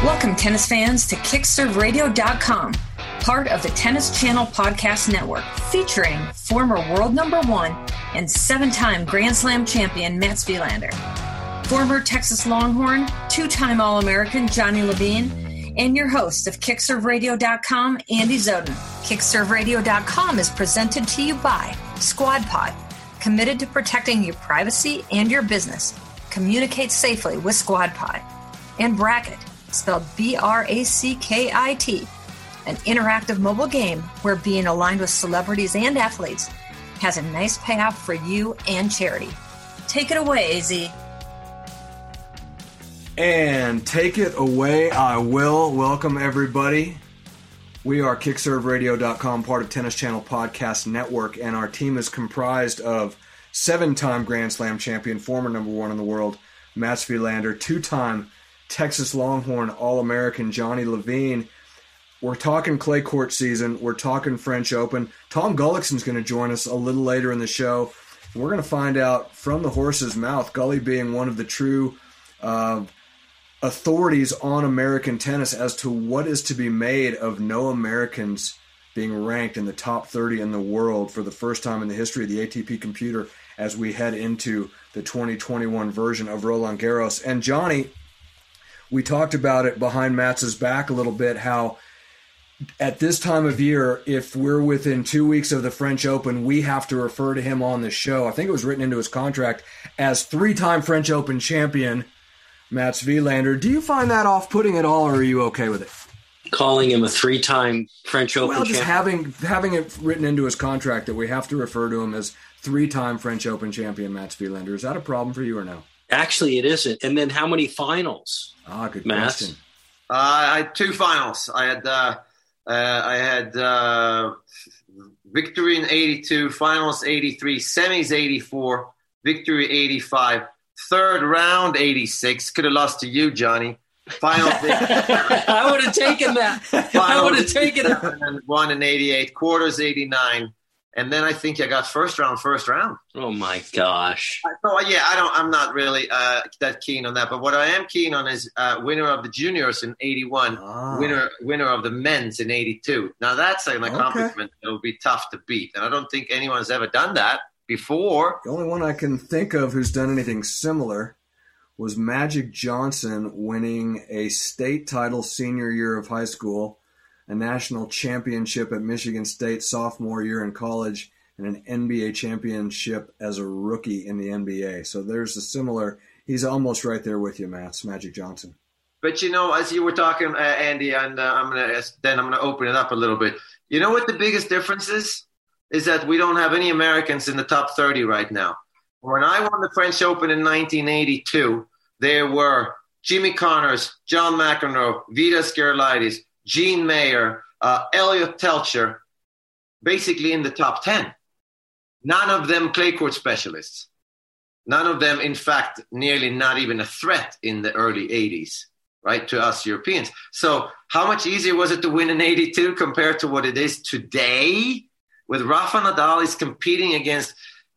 Welcome, tennis fans, to KickServeRadio.com, part of the Tennis Channel Podcast Network, featuring former world number one and 7-time Grand Slam champion Mats Wilander, former Texas Longhorn, 2-time All-American Johnny Levine, and your host of KickServeRadio.com, Andy Zoden. KickServeRadio.com is presented to you by SquadPod, committed to protecting your privacy and your business. Communicate safely with SquadPod. And Bracket, spelled B-R-A-C-K-I-T, an interactive mobile game where being aligned with celebrities and athletes has a nice payoff for you and charity. Take it away, AZ. And take it away, I will. Welcome, everybody. We are KickServeRadio.com, part of Tennis Channel Podcast Network, and our team is comprised of 7-time Grand Slam champion, former number one in the world, Mats Wilander, 2-time Texas Longhorn All-American Johnny Levine. We're talking clay court season. We're talking French Open. Tom Gullickson's going to join us a little later in the show. We're going to find out from the horse's mouth, Gully being one of the true authorities on American tennis, as to what is to be made of no Americans being ranked in the top 30 in the world for the first time in the history of the ATP computer as we head into the 2021 version of Roland Garros. And Johnny, we talked about it behind Mats's back a little bit, how at this time of year, if we're within 2 weeks of the French Open, we have to refer to him on the show. I think it was written into his contract as 3-time French Open champion Mats Wilander. Do you find that off-putting at all, or are you okay with it? Calling him a 3-time French Open champion? Well, just having it written into his contract that we have to refer to him as 3-time French Open champion Mats Wilander. Is that a problem for you or no? Actually, it isn't. And then how many finals? Good Mats? question. I had 2 finals. I had victory in 82, finals 83, semis 84, victory 85, third round 86. Could have lost to you, Johnny. Final. I would have taken that. I would have taken it. And won in 88, quarters 89. And then I think I got first round. Oh my gosh! So yeah, I'm not really that keen on that. But what I am keen on is winner of the juniors in 81, winner of the men's in 82. Now that's an accomplishment that will be tough to beat, and I don't think anyone's ever done that before. The only one I can think of who's done anything similar was Magic Johnson winning a state title senior year of high school, a national championship at Michigan State sophomore year in college, and an NBA championship as a rookie in the NBA. So there's a similar, he's almost right there with you, Magic Johnson. But as you were talking, Andy, and I'm going to open it up a little bit. You know what the biggest difference is? Is that we don't have any Americans in the top 30 right now. When I won the French Open in 1982, there were Jimmy Connors, John McEnroe, Vitas Gerulaitis, Gene Mayer, Elliot Telcher, basically in the top 10. None of them clay court specialists. None of them, in fact, nearly not even a threat in the early 80s, right, to us Europeans. So how much easier was it to win in 82 compared to what it is today? With Rafa Nadal is competing against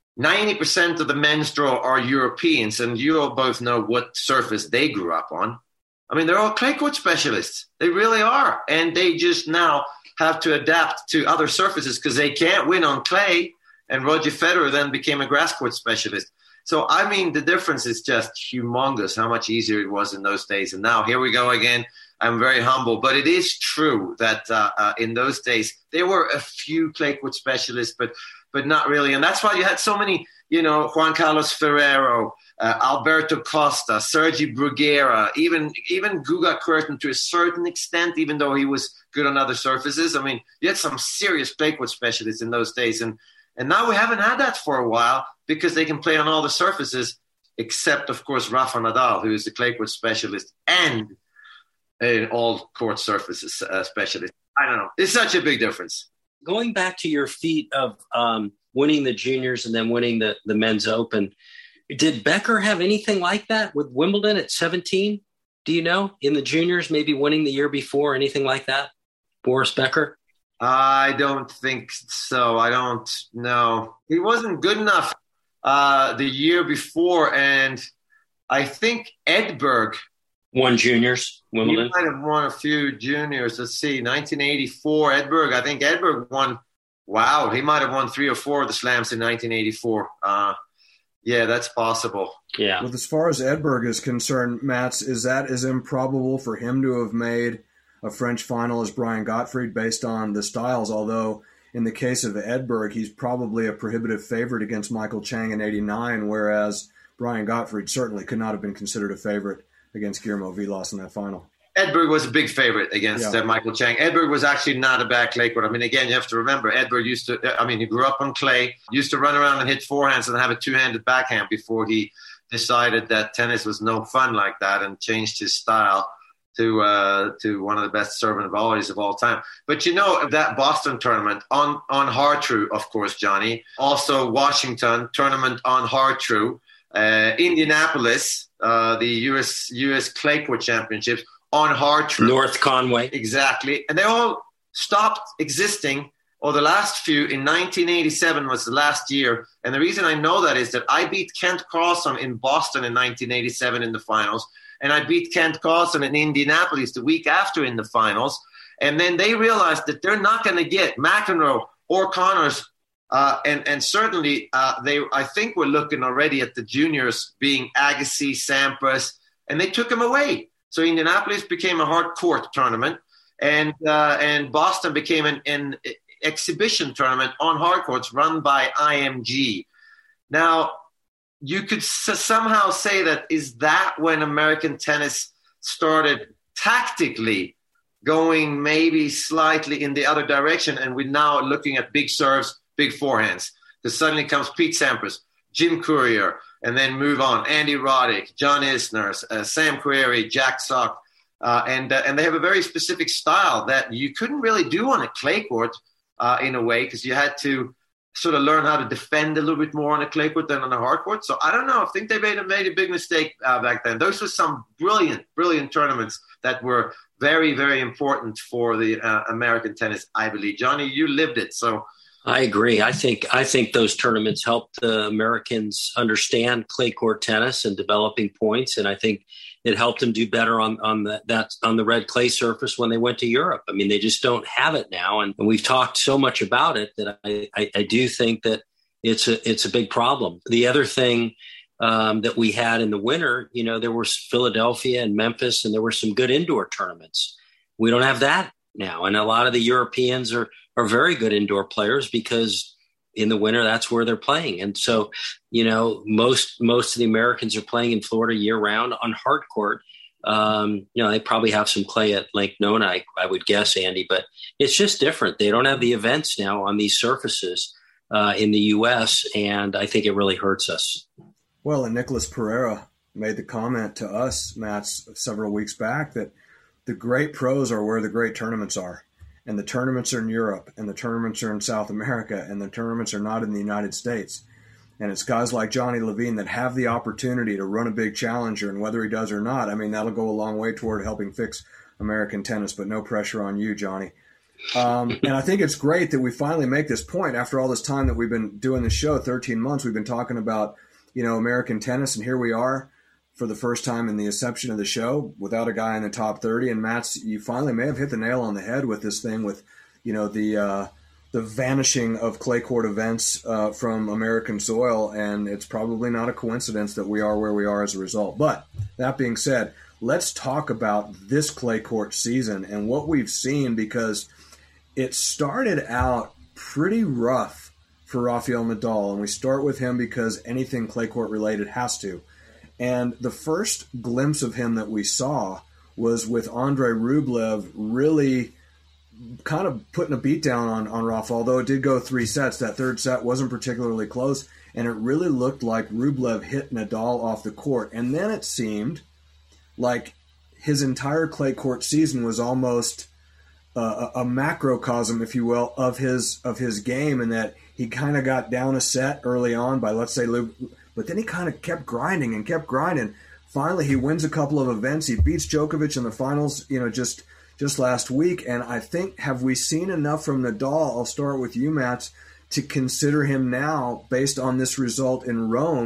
90% of the men's draw are Europeans, and you all both know what surface they grew up on. I mean, they're all clay court specialists. They really are. And they just now have to adapt to other surfaces because they can't win on clay. And Roger Federer then became a grass court specialist. So, I mean, the difference is just humongous how much easier it was in those days. And now here we go again. I'm very humble. But it is true that in those days, there were a few clay court specialists, but not really. And that's why you had so many, Juan Carlos Ferrero, Alberto Costa, Sergi Bruguera, even Guga Curtin to a certain extent, even though he was good on other surfaces. I mean, you had some serious clay court specialists in those days. And now we haven't had that for a while because they can play on all the surfaces, except, of course, Rafa Nadal, who is the clay court specialist and an all court surfaces specialist. I don't know. It's such a big difference. Going back to your feat of winning the juniors and then winning the men's open, did Becker have anything like that with Wimbledon at 17? Do you know? In the juniors, maybe winning the year before, anything like that? Boris Becker? I don't think so. I don't know. He wasn't good enough the year before, and I think Edberg Won juniors, Wimbledon. He might have won a few juniors. Let's see, 1984, Edberg. I think Edberg won. Wow, he might have won 3 or 4 of the slams in 1984. Yeah, that's possible. Yeah. Well, as far as Edberg is concerned, Mats, is that as improbable for him to have made a French final as Brian Gottfried based on the styles? Although in the case of Edberg, he's probably a prohibitive favorite against Michael Chang in '89, whereas Brian Gottfried certainly could not have been considered a favorite against Guillermo Vilas in that final. Edberg was a big favorite against Michael Chang. Edberg was actually not a bad clay court. I mean, again, you have to remember, Edberg he grew up on clay, used to run around and hit forehands and have a two-handed backhand before he decided that tennis was no fun like that and changed his style to one of the best serving volleys of all time. But that Boston tournament on Hartrue, of course, Johnny. Also Washington tournament on Hartrue. Indianapolis, the U.S. Clay Court Championships on Hartrue. North Conway. Exactly. And they all stopped existing, or the last few, in 1987 was the last year. And the reason I know that is that I beat Kent Carlson in Boston in 1987 in the finals, and I beat Kent Carlson in Indianapolis the week after in the finals. And then they realized that they're not going to get McEnroe or Connors. And certainly, I think we're looking already at the juniors being Agassi, Sampras, and they took him away. So Indianapolis became a hard court tournament, and Boston became an exhibition tournament on hard courts run by IMG. Now, you could somehow say is that when American tennis started tactically going maybe slightly in the other direction, and we're now looking at big serves, big forehands. Because suddenly comes Pete Sampras, Jim Courier, and then move on. Andy Roddick, John Isner, Sam Querrey, Jack Sock. And they have a very specific style that you couldn't really do on a clay court in a way, because you had to sort of learn how to defend a little bit more on a clay court than on a hard court. So I don't know. I think they made a big mistake back then. Those were some brilliant tournaments that were very, very important for the American tennis, I believe. Johnny, you lived it, so... I agree. I think those tournaments helped the Americans understand clay court tennis and developing points, and I think it helped them do better on the red clay surface when they went to Europe. I mean, they just don't have it now, and we've talked so much about it that I do think that it's a big problem. The other thing that we had in the winter, there was Philadelphia and Memphis, and there were some good indoor tournaments. We don't have that now, and a lot of the Europeans are very good indoor players because in the winter, that's where they're playing. And so, most of the Americans are playing in Florida year round on hard court. They probably have some clay at Lake Nona, I would guess, Andy, but it's just different. They don't have the events now on these surfaces in the U.S., and I think it really hurts us. Well, and Nicholas Pereira made the comment to us, Matt, several weeks back that the great pros are where the great tournaments are. And the tournaments are in Europe, and the tournaments are in South America, and the tournaments are not in the United States. And it's guys like Johnny Levine that have the opportunity to run a big challenger, and whether he does or not, I mean, that'll go a long way toward helping fix American tennis, but no pressure on you, Johnny. And I think it's great that we finally make this point after all this time that we've been doing this show, 13 months, we've been talking about, American tennis, and here we are for the first time in the inception of the show without a guy in the top 30. And Matt, you finally may have hit the nail on the head with this thing with, the vanishing of clay court events from American soil. And it's probably not a coincidence that we are where we are as a result. But that being said, let's talk about this clay court season and what we've seen, because it started out pretty rough for Rafael Nadal. And we start with him because anything clay court related has to. And the first glimpse of him that we saw was with Andrei Rublev really kind of putting a beat down on Rafa, although it did go 3 sets. That third set wasn't particularly close, and it really looked like Rublev hit Nadal off the court. And then it seemed like his entire clay court season was almost a macrocosm, if you will, of his game, and that he kind of got down a set early on by, let's say, but then he kind of kept grinding. Finally, he wins a couple of events. He beats Djokovic in the finals, just last week. And I think, have we seen enough from Nadal? I'll start with you, Matt, to consider him now, based on this result in Rome,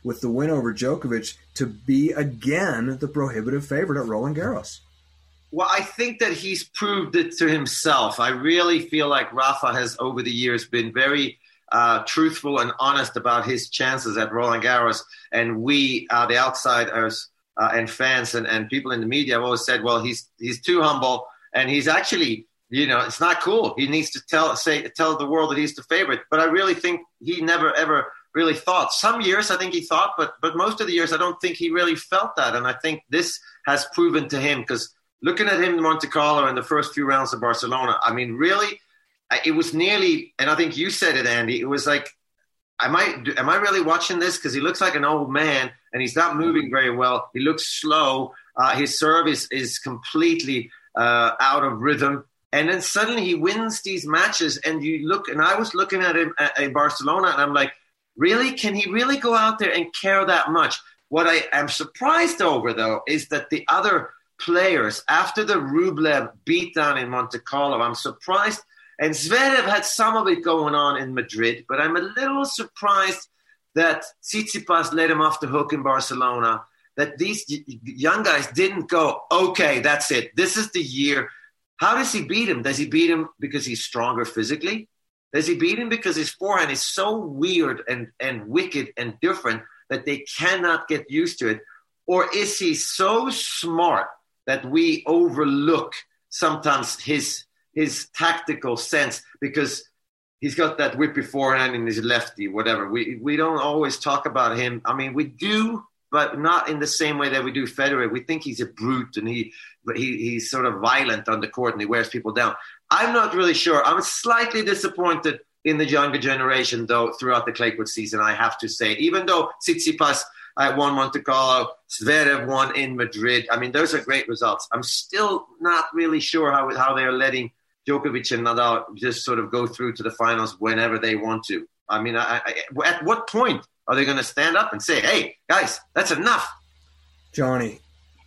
with the win over Djokovic to be again the prohibitive favorite at Roland Garros? Well, I think that he's proved it to himself. I really feel like Rafa has, over the years, been very truthful and honest about his chances at Roland Garros. And we, the outsiders and fans and people in the media, have always said, well, he's too humble, and he's actually, it's not cool. He needs to tell the world that he's the favorite. But I really think he never, ever really thought. Some years I think he thought, but most of the years I don't think he really felt that. And I think this has proven to him, because looking at him in Monte Carlo in the first few rounds of Barcelona, I mean, really, it was nearly, and I think you said it, Andy, it was like, am I really watching this? Because he looks like an old man, and he's not moving very well. He looks slow. His service is completely out of rhythm. And then suddenly he wins these matches, and I was looking at him in Barcelona, and I'm like, really? Can he really go out there and care that much? What I am surprised over, though, is that the other players, after the Rublev beatdown in Monte Carlo, I'm surprised. And Zverev had some of it going on in Madrid, but I'm a little surprised that Tsitsipas let him off the hook in Barcelona, that these young guys didn't go, okay, that's it. This is the year. How does he beat him? Does he beat him because he's stronger physically? Does he beat him because his forehand is so weird and wicked and different that they cannot get used to it? Or is he so smart that we overlook sometimes his tactical sense because he's got that whippy forehand and he's lefty, whatever. We don't always talk about him. I mean, we do, but not in the same way that we do Federer. We think he's a brute and he's sort of violent on the court and he wears people down. I'm not really sure. I'm slightly disappointed in the younger generation, though, throughout the clay court season, I have to say. Even though Tsitsipas won Monte Carlo, Zverev won in Madrid. I mean, those are great results. I'm still not really sure how they're letting Djokovic and Nadal just sort of go through to the finals whenever they want to. I mean, at what point are they going to stand up and say, hey, guys, that's enough? Johnny,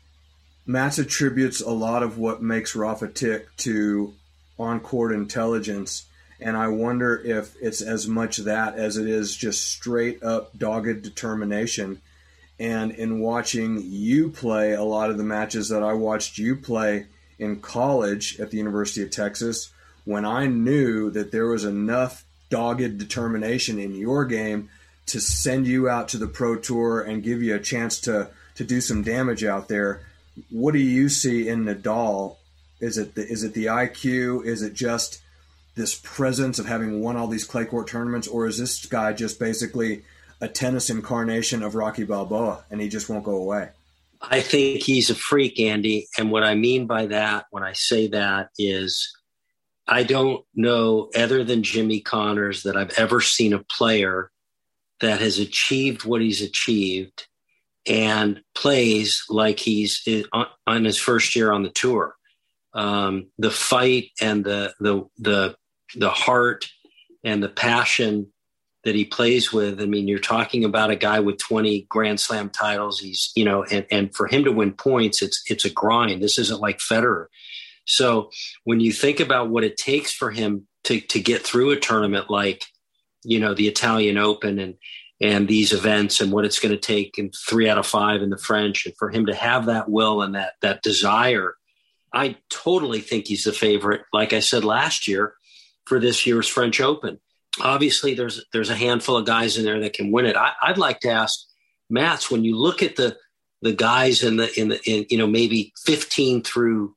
Mats attributes a lot of what makes Rafa tick to on-court intelligence, and I wonder if it's as much that as it is just straight-up dogged determination. And in watching you play a lot of the matches that I watched you play in college at the University of Texas, when I knew that there was enough dogged determination in your game to send you out to the Pro Tour and give you a chance to do some damage out there, what do you see in Nadal? Is it the IQ? Is it just this presence of having won all these clay court tournaments? Or is this guy just basically a tennis incarnation of Rocky Balboa and he just won't go away? I think he's a freak, Andy. And what I mean by that, when I say that, is I don't know, other than Jimmy Connors, that I've ever seen a player that has achieved what he's achieved and plays like he's on his first year on the tour. The fight and the heart and the passion that he plays with. I mean, you're talking about a guy with 20 Grand Slam titles. He's, and for him to win points, it's a grind. This isn't like Federer. So when you think about what it takes for him to get through a tournament like, the Italian Open and these events and what it's going to take in 3 out of 5 in the French, and for him to have that will and that desire, I totally think he's the favorite, like I said last year, for this year's French Open. Obviously, there's a handful of guys in there that can win it. I'd like to ask Mats, when you look at the guys in maybe 15 through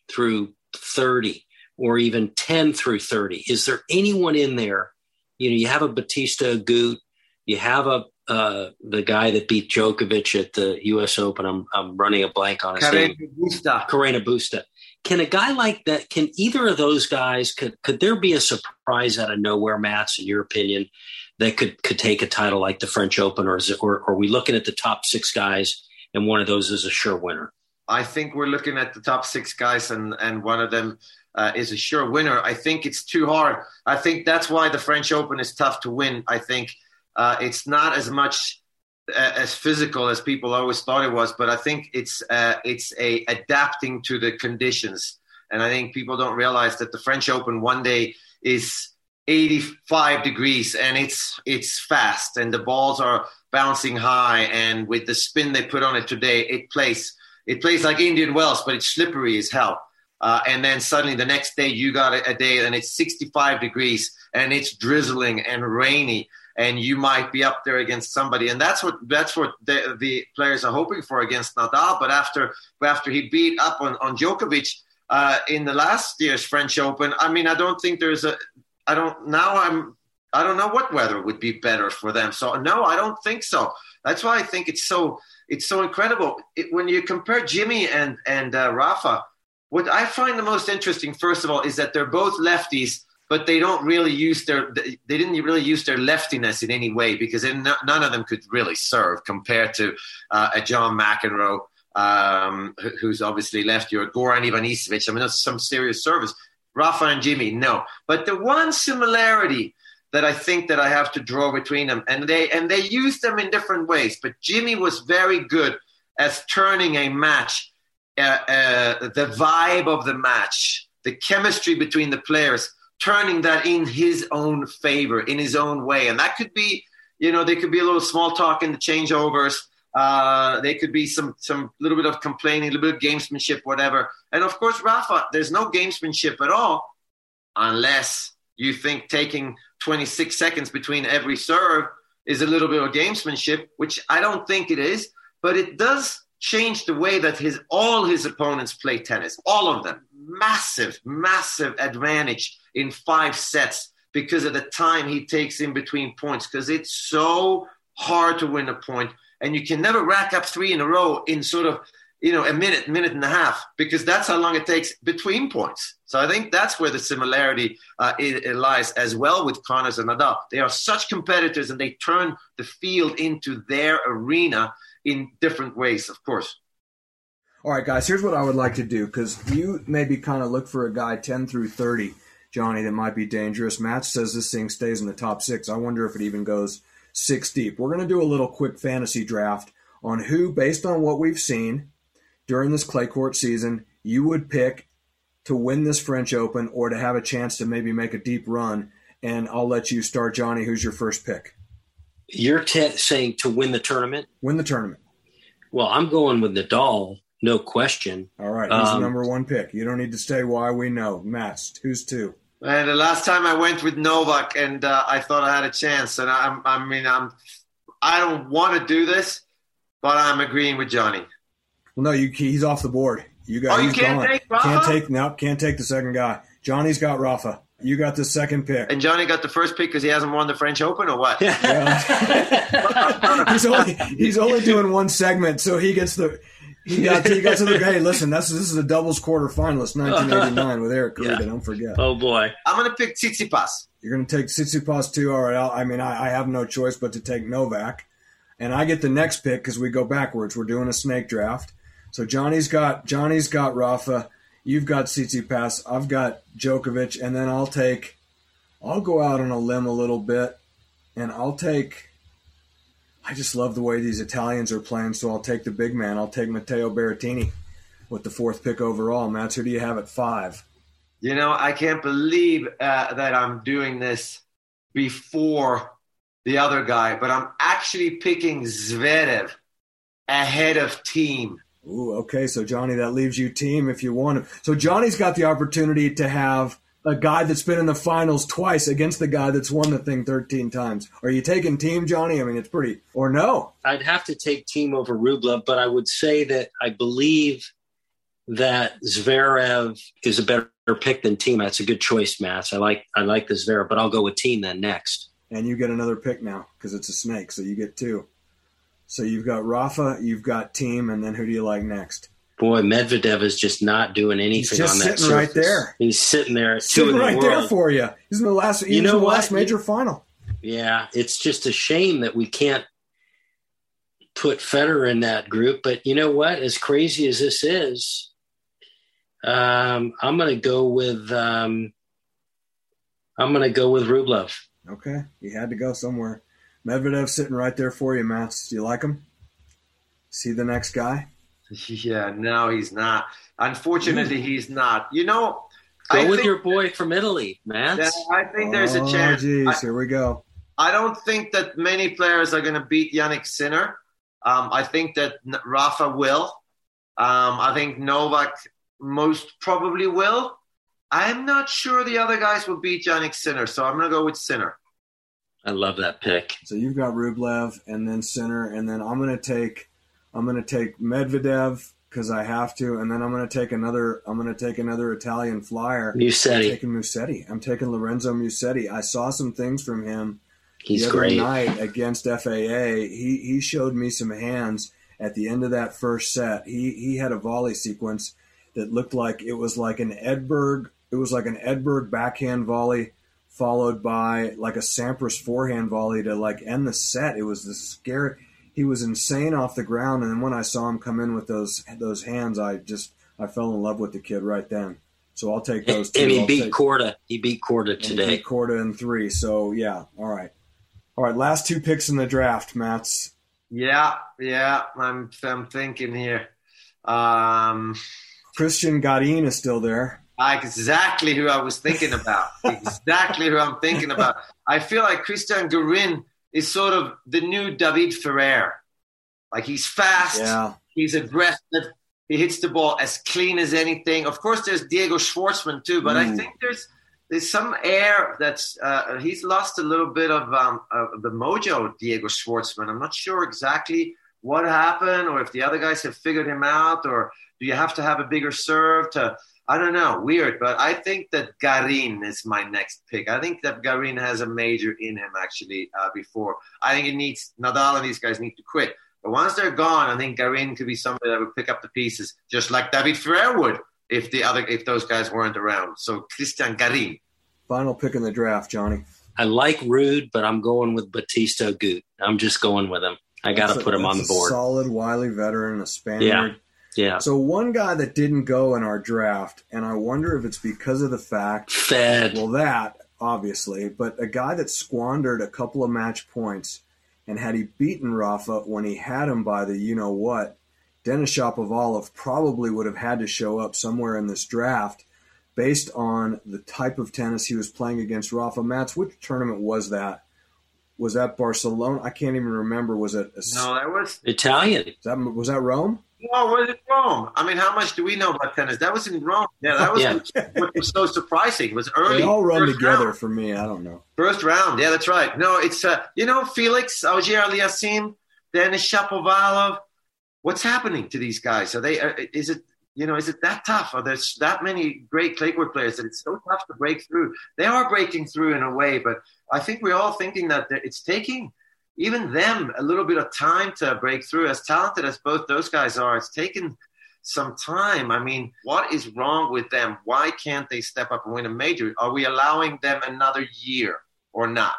30 or even 10 through 30, is there anyone in there? You have a Bautista Agut, you have the guy that beat Djokovic at the U.S. Open. I'm running a blank on his name. Carreño Busta. Can a guy like that, can either of those guys, could there be a surprise out of nowhere, Mats, in your opinion, that could take a title like the French Open, or are we looking at the top 6 guys and one of those is a sure winner? I think we're looking at the top 6 guys and one of them is a sure winner. I think it's too hard. I think that's why the French Open is tough to win. I think it's not as much as physical as people always thought it was, but I think it's adapting to the conditions. And I think people don't realize that the French Open one day is 85 degrees, and it's fast, and the balls are bouncing high, and with the spin they put on it today, it plays like Indian Wells, but it's slippery as hell. And then suddenly the next day you got a day and it's 65 degrees and it's drizzling and rainy, and you might be up there against somebody. And that's what the players are hoping for against Nadal. But after he beat up on Djokovic in the last year's French Open, I mean, I don't know what weather would be better for them. So no, I don't think so. That's why I think it's so incredible. When you compare Jimmy and Rafa, what I find the most interesting, first of all, is that they're both lefties, but they didn't really use their leftiness in any way, because none of them could really serve compared to a John McEnroe, who's obviously lefty, or Goran Ivanisevic. I mean, that's some serious service. Rafa and Jimmy, no. But the one similarity that I think that I have to draw between them, and they use them in different ways, but Jimmy was very good at turning a match, the vibe of the match, the chemistry between the players, turning that in his own favor, in his own way. And that could be, there could be a little small talk in the changeovers. There could be some little bit of complaining, a little bit of gamesmanship, whatever. And of course, Rafa, there's no gamesmanship at all, unless you think taking 26 seconds between every serve is a little bit of gamesmanship, which I don't think it is, but it does change the way that all his opponents play tennis. All of them. Massive, massive advantage in 5 sets because of the time he takes in between points, because it's so hard to win a point. And you can never rack up 3 in a row in sort of, a minute and a half, because that's how long it takes between points. So I think that's where the similarity it lies as well with Connors and Nadal. They are such competitors, and they turn the field into their arena in different ways, of course. All right, guys, here's what I would like to do, because you maybe kind of look for a guy 10 through 30, Johnny, that might be dangerous. Matt says this thing stays in the top 6. I wonder if it even goes 6 deep. We're going to do a little quick fantasy draft on who, based on what we've seen during this clay court season, you would pick to win this French Open or to have a chance to maybe make a deep run. And I'll let you start, Johnny. Who's your first pick? You're saying to win the tournament? Win the tournament. Well, I'm going with Nadal, no question. All right, he's the number 1 pick. You don't need to say why, we know. Matt, who's 2? And the last time I went with Novak, and I thought I had a chance. And I don't want to do this, but I'm agreeing with Johnny. Well, no, he's off the board. You can't gone. Take Rafa? Can't take the second guy. Johnny's got Rafa. You got the second pick. And Johnny got the first pick because he hasn't won the French Open, or what? Yeah. he's only doing one segment, so he gets the. He got to the. Hey, listen, this is a doubles quarterfinalist, 1989 with Eric Carita. Yeah. Don't forget. Oh boy, I'm going to pick Tsitsipas. You're going to take Tsitsipas too. All right. I have no choice but to take Novak, and I get the next pick because we go backwards. We're doing a snake draft. So Johnny's got Rafa. You've got Tsitsipas. I've got Djokovic, and then I'll go out on a limb a little bit, and I just love the way these Italians are playing, so I'll take the big man. I'll take Matteo Berrettini with the 4th pick overall. Matt, who do you have at 5? I can't believe that I'm doing this before the other guy, but I'm actually picking Zverev ahead of Thiem. Ooh, okay, so Johnny, that leaves you Thiem if you want him. So Johnny's got the opportunity to have a guy that's been in the finals twice against the guy that's won the thing 13 times. Are you taking Thiem, Johnny? I mean, it's pretty, or no? I'd have to take Thiem over Rublev, but I would say that I believe that Zverev is a better pick than Thiem. That's a good choice, Matt. I like the Zverev, but I'll go with Thiem then next. And you get another pick now because it's a snake, so you get 2. So you've got Rafa, you've got Thiem, and then who do you like next? Boy, Medvedev is just not doing anything on that surface. He's sitting right there. He's sitting there. Sitting right there for you. He's in the last major final. Yeah, it's just a shame that we can't put Federer in that group. But you know what? As crazy as this is, I'm going to go with Rublev. Okay, you had to go somewhere. Medvedev sitting right there for you, Matt. Do you like him? See the next guy? Yeah, no, he's not. Unfortunately, he's not. Go with your boy from Italy, man. Yeah, I think there's a chance. Geez, here we go. I don't think that many players are going to beat Jannik Sinner. I think that Rafa will. I think Novak most probably will. I'm not sure the other guys will beat Jannik Sinner, so I'm going to go with Sinner. I love that pick. So you've got Rublev and then Sinner, and then I'm going to take Medvedev because I have to, and then I'm going to take another Italian flyer. Musetti. I'm taking Lorenzo Musetti. I saw some things from him. He's the other great. night against FAA. He showed me some hands at the end of that first set. He had a volley sequence that looked like it was like an Edberg. It was like an Edberg backhand volley followed by like a Sampras forehand volley to like end the set. It was this scary. He was insane off the ground, and then when I saw him come in with those hands, I fell in love with the kid right then. So I'll take those two. And he beat Korda. He beat Korda today. He beat Korda in 3. So yeah, all right. Last 2 picks in the draft, Mats. Yeah. I'm thinking here. Christian Garin is still there. Exactly who I was thinking about. Exactly who I'm thinking about. I feel like Christian Garin is sort of the new David Ferrer. Like he's fast, he's aggressive, he hits the ball as clean as anything. Of course, there's Diego Schwartzman too, but I think there's some air that's he's lost a little bit of the mojo, Diego Schwartzman. I'm not sure exactly what happened, or if the other guys have figured him out, or do you have to have a bigger serve to? I don't know, weird, but I think that Garin is my next pick. I think that Garin has a major in him, actually, before. I think Nadal and these guys need to quit. But once they're gone, I think Garin could be somebody that would pick up the pieces, just like David Ferrer would if those guys weren't around. So Christian Garin. Final pick in the draft, Johnny. I like Ruud, but I'm going with Batista Agut. I'm just going with him. I got to put him on the board. Solid, wily veteran, a Spaniard. Yeah. So one guy that didn't go in our draft, and I wonder if it's because of the fact Fed. Well, that obviously, but a guy that squandered a couple of match points, and had he beaten Rafa when he had him by the you know what, Denis Shapovalov probably would have had to show up somewhere in this draft, based on the type of tennis he was playing against Rafa. Mats, which tournament was that? Was that Barcelona? I can't even remember. Was it? No, that was Italian. Was that Rome? No, was it Rome? I mean, how much do we know about tennis? That was in Rome. Yeah, that was what was so surprising. It was early. They all run together for me. I don't know. First round. Yeah, that's right. No, it's, Felix Auger-Aliassime, Denis Shapovalov. What's happening to these guys? Are they? Is it that tough? Are there that many great clay court players that it's so tough to break through? They are breaking through in a way, but I think we're all thinking that it's taking even them a little bit of time to break through. As talented as both those guys are, it's taken some time. I mean, what is wrong with them? Why can't they step up and win a major? Are we allowing them another year or not?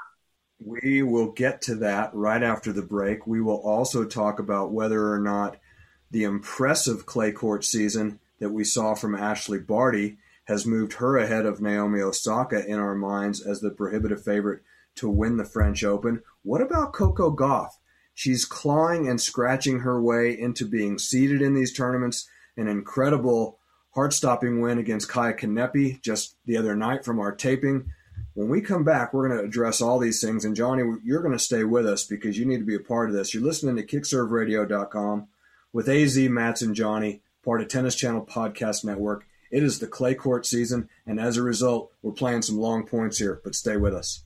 We will get to that right after the break. We will also talk about whether or not the impressive clay court season that we saw from Ashley Barty has moved her ahead of Naomi Osaka in our minds as the prohibitive favorite to win the French Open. What about Coco Gauff? She's clawing and scratching her way into being seeded in these tournaments. An incredible heart-stopping win against Kaya Kanepi just the other night from our taping. When we come back, we're going to address all these things. And Johnny, you're going to stay with us because you need to be a part of this. You're listening to KickServeRadio.com with AZ, Mats, and Johnny, part of Tennis Channel Podcast Network. It is the clay court season, and as a result, we're playing some long points here, but stay with us.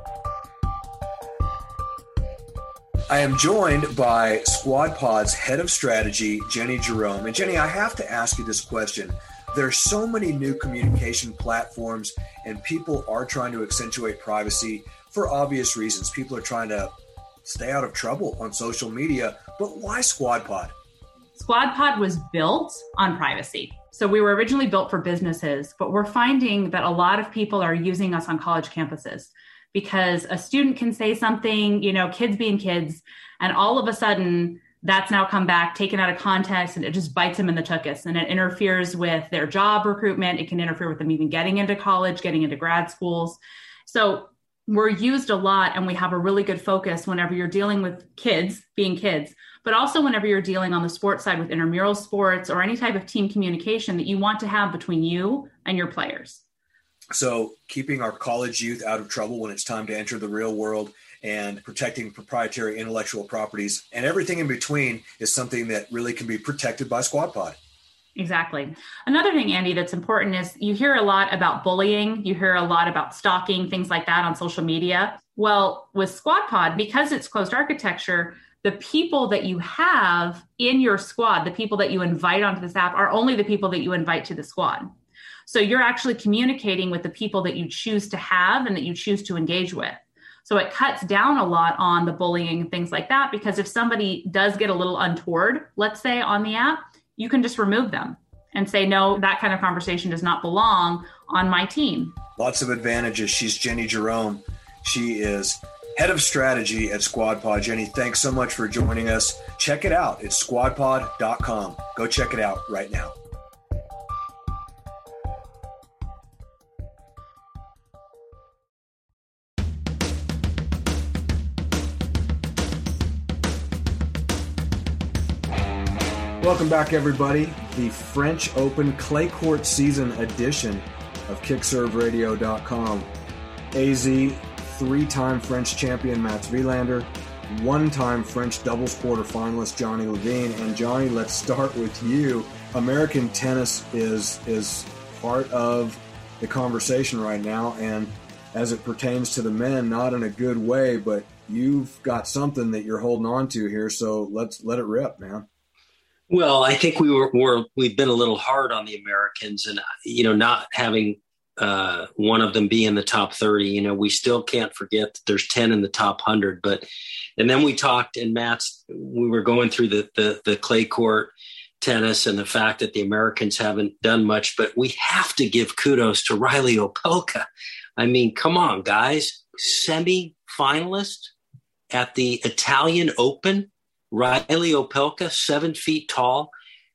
I am joined by Squad Pod's head of strategy, Jenny Jerome. And Jenny, I have to ask you this question. There's so many new communication platforms, and people are trying to accentuate privacy for obvious reasons. People are trying to stay out of trouble on social media, but why Squad Pod? Squad Pod was built on privacy. So we were originally built for businesses, but we're finding that a lot of people are using us on college campuses because a student can say something, kids being kids, and all of a sudden that's now come back, taken out of context, and it just bites them in the tuchus, and it interferes with their job recruitment. It can interfere with them even getting into college, getting into grad schools. So we're used a lot, and we have a really good focus whenever you're dealing with kids, being kids, but also whenever you're dealing on the sports side with intramural sports or any type of team communication that you want to have between you and your players. So keeping our college youth out of trouble when it's time to enter the real world and protecting proprietary intellectual properties and everything in between is something that really can be protected by Squad Pod. Exactly. Another thing, Andy, that's important is you hear a lot about bullying. You hear a lot about stalking, things like that on social media. Well, with Squad Pod, because it's closed architecture, the people that you have in your squad, the people that you invite onto this app are only the people that you invite to the squad. So you're actually communicating with the people that you choose to have and that you choose to engage with. So it cuts down a lot on the bullying and things like that, because if somebody does get a little untoward, let's say on the app, you can just remove them and say, no, that kind of conversation does not belong on my team. Lots of advantages. She's Jenny Jerome. She is head of strategy at Squad Pod. Jenny, thanks so much for joining us. Check it out. It's squadpod.com. Go check it out right now. Welcome back, everybody. The French Open Clay Court Season edition of KickServeRadio.com. AZ, three-time French champion Mats Wilander, one-time French doubles quarterfinalist Johnny Levine. And Johnny, let's start with you. American tennis is part of the conversation right now, and as it pertains to the men, not in a good way, but you've got something that you're holding on to here, so let's let it rip, man. Well, I think we've been a little hard on the Americans, and not having one of them be in the top 30. We still can't forget that there's 10 in the top 100. And then we talked, and we were going through the clay court tennis and the fact that the Americans haven't done much, but we have to give kudos to Riley Opelka. I mean, come on, guys, semi-finalist at the Italian Open. Riley Opelka, 7 feet tall,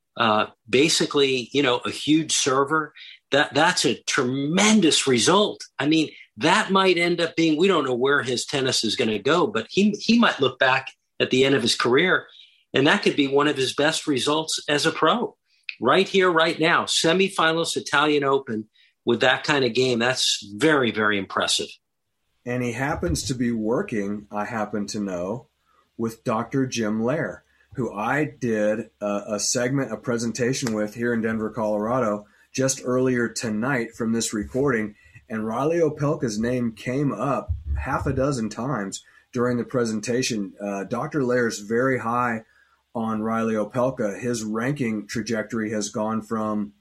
basically, a huge server. That's a tremendous result. I mean, that might end up being, we don't know where his tennis is going to go, but he might look back at the end of his career, and that could be one of his best results as a pro. Right here, right now, semifinalist Italian Open with that kind of game. That's very, very impressive. And he happens to be working, I happen to know, with Dr. Jim Loehr, who I did a presentation with here in Denver, Colorado, just earlier tonight from this recording. And Riley Opelka's name came up half a dozen times during the presentation. Dr. Loehr's very high on Riley Opelka. His ranking trajectory has gone from,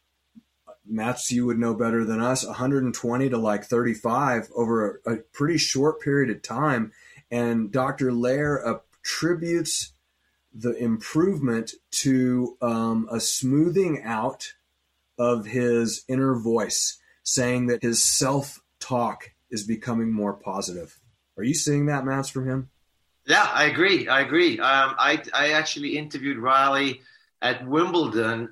Mats, you would know better than us, 120 to like 35 over a pretty short period of time. And Dr. Loehr attributes the improvement to a smoothing out of his inner voice, saying that his self-talk is becoming more positive. Are you seeing that, Mats, from him? Yeah, I agree. I actually interviewed Riley at Wimbledon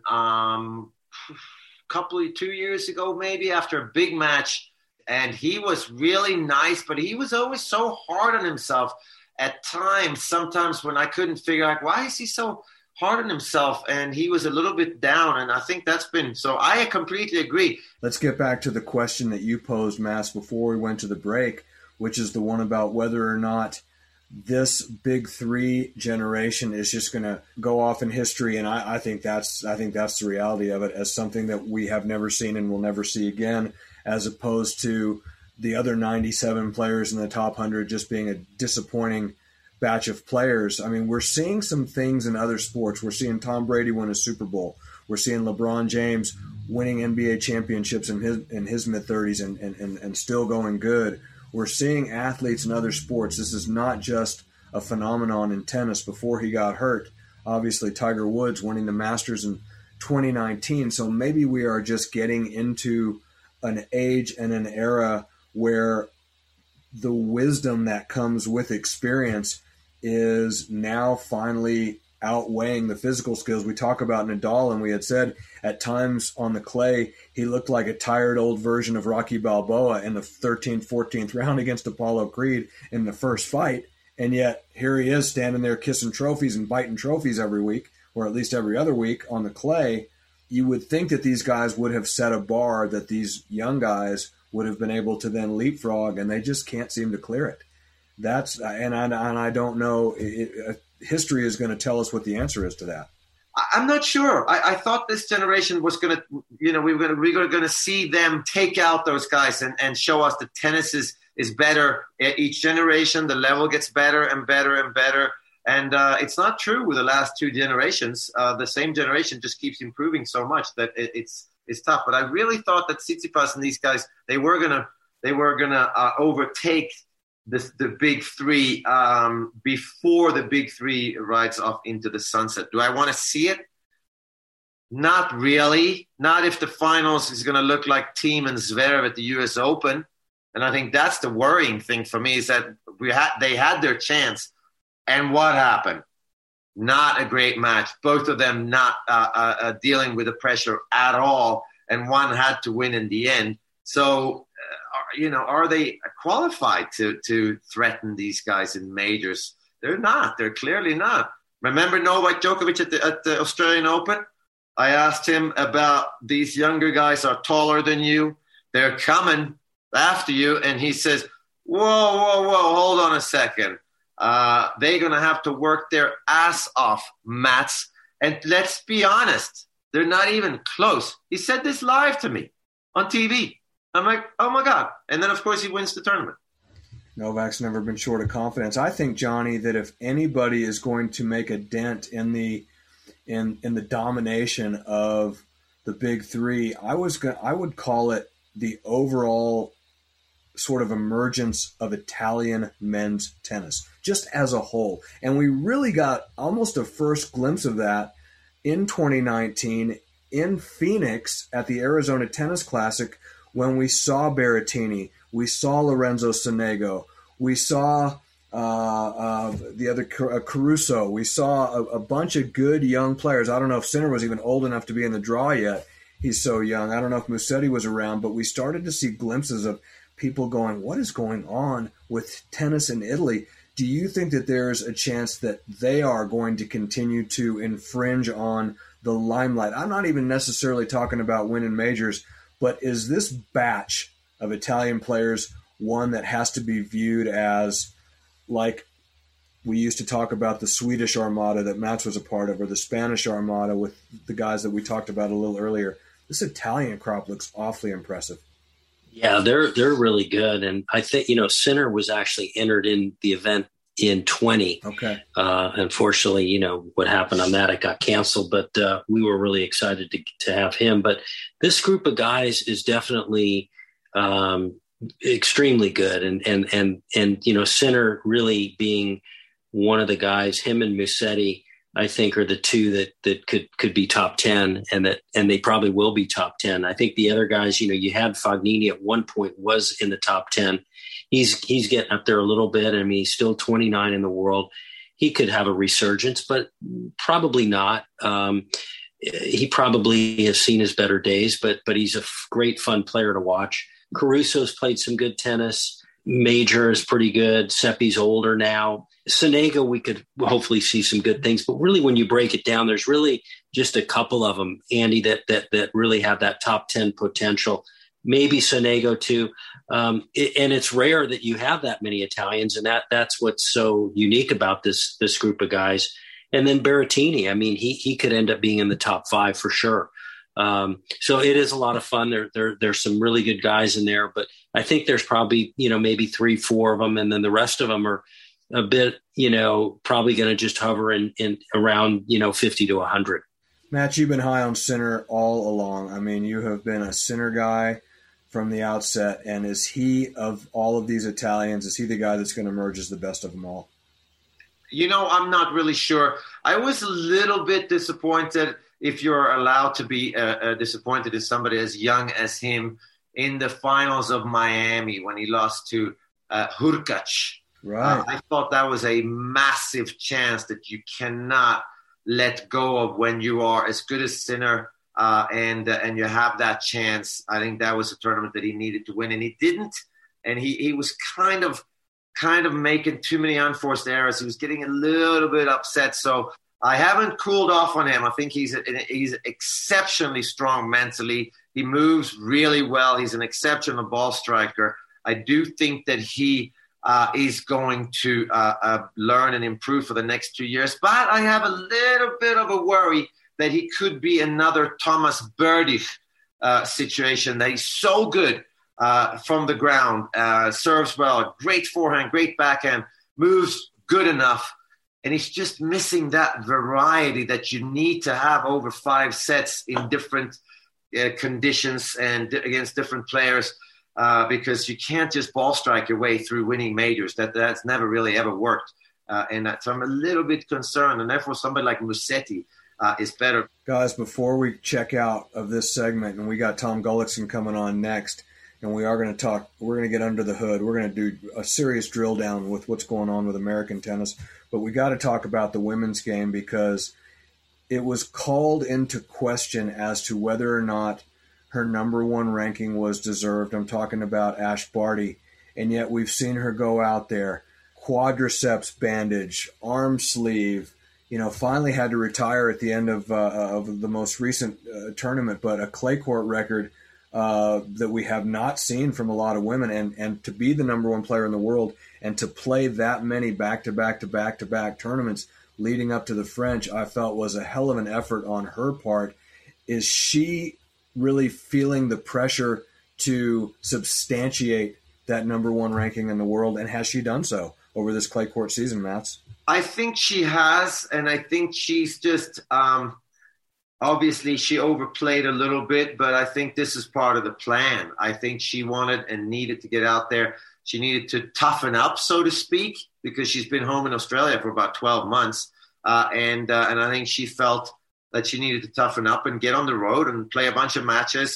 2 years ago, maybe, after a big match. And he was really nice, but he was always so hard on himself at times, sometimes when I couldn't figure out, why is he so hard on himself? And he was a little bit down. And I think that's been, so I completely agree. Let's get back to the question that you posed, Mats, before we went to the break, which is the one about whether or not this big three generation is just going to go off in history. And I think that's the reality of it, as something that we have never seen and will never see again, as opposed to the other 97 players in the top 100 just being a disappointing batch of players. I mean, we're seeing some things in other sports. We're seeing Tom Brady win a Super Bowl. We're seeing LeBron James winning NBA championships in his mid-30s and still going good. We're seeing athletes in other sports. This is not just a phenomenon in tennis. Before he got hurt, obviously Tiger Woods winning the Masters in 2019. So maybe we are just getting into an age and an era where the wisdom that comes with experience is now finally outweighing the physical skills. We talk about Nadal, and we had said at times on the clay, he looked like a tired old version of Rocky Balboa in the 13th, 14th round against Apollo Creed in the first fight. And yet here he is standing there kissing trophies and biting trophies every week, or at least every other week on the clay. you would think that these guys would have set a bar that these young guys would have been able to then leapfrog, and they just can't seem to clear it. And I don't know. History is going to tell us what the answer is to that. I'm not sure. I thought this generation was going to, we were going to see them take out those guys and show us that tennis is better. Each generation, the level gets better and better and better. And it's not true with the last two generations. The same generation just keeps improving so much that it's tough. But I really thought that Tsitsipas and these guys, they were gonna overtake the big three before the big three rides off into the sunset. Do I want to see it? Not really. Not if the finals is going to look like Thiem and Zverev at the U.S. Open. And I think that's the worrying thing for me, is that they had their chance. And what happened? Not a great match. Both of them not dealing with the pressure at all. And one had to win in the end. So, are they qualified to threaten these guys in majors? They're not. They're clearly not. Remember Novak Djokovic at the Australian Open? I asked him about these younger guys are taller than you. They're coming after you. And he says, whoa, hold on a second. They're going to have to work their ass off, Mats. And let's be honest, they're not even close. He said this live to me on TV. I'm like, oh, my God. And then, of course, he wins the tournament. Novak's never been short of confidence. I think, Johnny, that if anybody is going to make a dent in the domination of the big three, I would call it the overall sort of emergence of Italian men's tennis, just as a whole. And we really got almost a first glimpse of that in 2019 in Phoenix at the Arizona Tennis Classic, when we saw Berrettini, we saw Lorenzo Sonego, we saw the other Caruso, we saw a bunch of good young players. I don't know if Sinner was even old enough to be in the draw yet. He's so young. I don't know if Musetti was around, but we started to see glimpses of people going, what is going on with tennis in Italy? Do you think that there's a chance that they are going to continue to infringe on the limelight? I'm not even necessarily talking about winning majors, but is this batch of Italian players one that has to be viewed as, like we used to talk about the Swedish Armada that Mats was a part of, or the Spanish Armada with the guys that we talked about a little earlier? This Italian crop looks awfully impressive. Yeah, they're really good. And I think, Sinner was actually entered in the event in 20. Okay. Unfortunately, what happened on that, it got canceled, but we were really excited to have him. But this group of guys is definitely extremely good. And Sinner really being one of the guys, him and Musetti, I think are the two that could be top 10 and they probably will be top 10. I think the other guys, you had Fognini at one point was in the top 10. He's getting up there a little bit. I mean, he's still 29 in the world. He could have a resurgence, but probably not. He probably has seen his better days, but he's a great fun player to watch. Caruso's played some good tennis. Major is pretty good. Seppi's older now. Sonego, we could hopefully see some good things, but really when you break it down, there's really just a couple of them, Andy, that really have that top 10 potential. Maybe Sonego too. And it's rare that you have that many Italians, and that's what's so unique about this group of guys. And then Berrettini, I mean, he could end up being in the top 5 for sure. So it is a lot of fun. There's some really good guys in there, but I think there's probably, maybe 3-4 of them. And then the rest of them are a bit, probably going to just hover in around, 50 to 100. Matt, you've been high on Sinner all along. I mean, you have been a Sinner guy from the outset. And is he, of all of these Italians, is he the guy that's going to emerge as the best of them all? I'm not really sure. I was a little bbit disappointed, if you're allowed to be disappointed in somebody as young as him, in the finals of Miami when he lost to Hurkacz. Right. I thought that was a massive chance that you cannot let go of when you are as good as Sinner and you have that chance. I think that was a tournament that he needed to win, and he didn't. And he was kind of making too many unforced errors. He was getting a little bit upset. So I haven't cooled off on him. I think he's exceptionally strong mentally. He moves really well. He's an exceptional ball striker. I do think that he is going to learn and improve for the next 2 years. But I have a little bit of a worry that he could be another Thomas Berdych situation, that he's so good from the ground, serves well, great forehand, great backhand, moves good enough. And he's just missing that variety that you need to have over 5 sets in different conditions and against different players, because you can't just ball strike your way through winning majors. That's never really ever worked. So I'm a little bit concerned. And therefore, somebody like Musetti is better. Guys, before we check out of this segment, and we got Tom Gullikson coming on next, and we are going to talk, we're going to get under the hood. We're going to do a serious drill down with what's going on with American tennis. But we got to talk about the women's game, because it was called into question as to whether or not her number 1 ranking was deserved. I'm talking about Ash Barty. And yet we've seen her go out there, quadriceps bandage, arm sleeve, finally had to retire at the end of the most recent tournament, but a clay court record that we have not seen from a lot of women, and to be the number 1 player in the world and to play that many back-to-back tournaments leading up to the French, I felt was a hell of an effort on her part. Is she really feeling the pressure to substantiate that number 1 ranking in the world, and has she done so over this clay court season, Mats? I think she has, and I think she's just obviously she overplayed a little bit, but I think this is part of the plan. I think she wanted and needed to get out there. She needed to toughen up, so to speak, because she's been home in Australia for about 12 months. And I think she felt that she needed to toughen up and get on the road and play a bunch of matches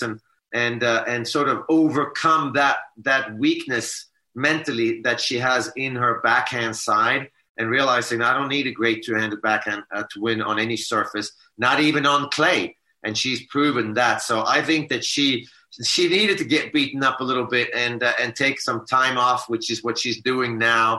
and sort of overcome that weakness mentally that she has in her backhand side, and realizing I don't need a great 2-handed backhand to win on any surface, not even on clay. And she's proven that. So I think that she needed to get beaten up a little bit and take some time off, which is what she's doing now.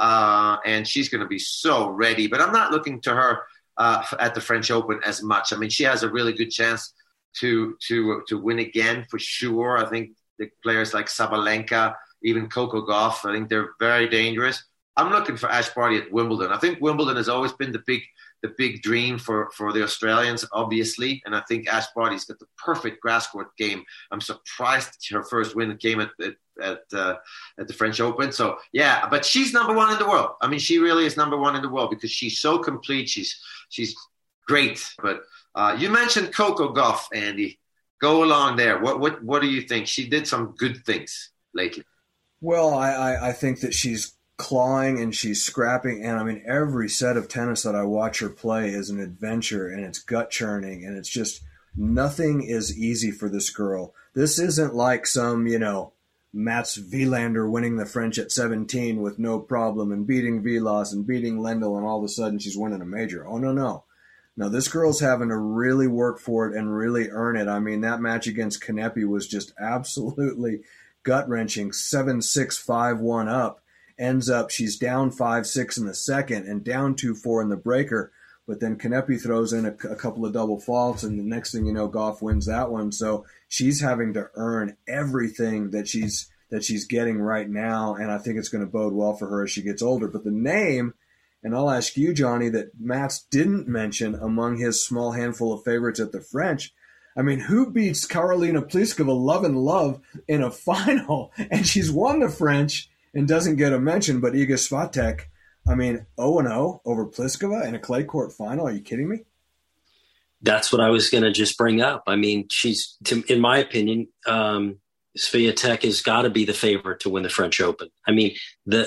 And she's going to be so ready. But I'm not looking to her at the French Open as much. I mean, she has a really good chance to win again for sure. I think the players like Sabalenka, even Coco Gauff, I think they're very dangerous. I'm looking for Ash Barty at Wimbledon. I think Wimbledon has always been the big dream for the Australians, obviously. And I think Ash Barty's got the perfect grass court game. I'm surprised her first win came at the French Open. So, yeah, but she's number 1 in the world. I mean, she really is number 1 in the world because she's so complete. She's great. But you mentioned Coco Gauff, Andy. Go along there. What do you think? She did some good things lately. Well, I think that she's clawing and she's scrapping, and I mean every set of tennis that I watch her play is an adventure, and it's gut churning, and it's just nothing is easy for this girl. This isn't like some Mats Wilander winning the French at 17 with no problem and beating Vilas and beating Lendl, and all of a sudden she's winning a major. Oh no, this girl's having to really work for it and really earn it. I mean, that match against Kanepi was just absolutely gut wrenching. 7-6, 5-1 up. Ends up, she's down 5-6 in the second and down 2-4 in the breaker. But then Kanepi throws in a couple of double faults, and the next thing you know, Gauff wins that one. So she's having to earn everything that she's getting right now, and I think it's going to bode well for her as she gets older. But the name, and I'll ask you, Johnny, that Mats didn't mention among his small handful of favorites at the French. I mean, who beats Karolina Pliskova love in a final? And she's won the French and doesn't get a mention, but Iga Swiatek, I mean, 0-0 over Pliskova in a clay court final. Are you kidding me? That's what I was going to just bring up. I mean, in my opinion, Swiatek has got to be the favorite to win the French Open. I mean,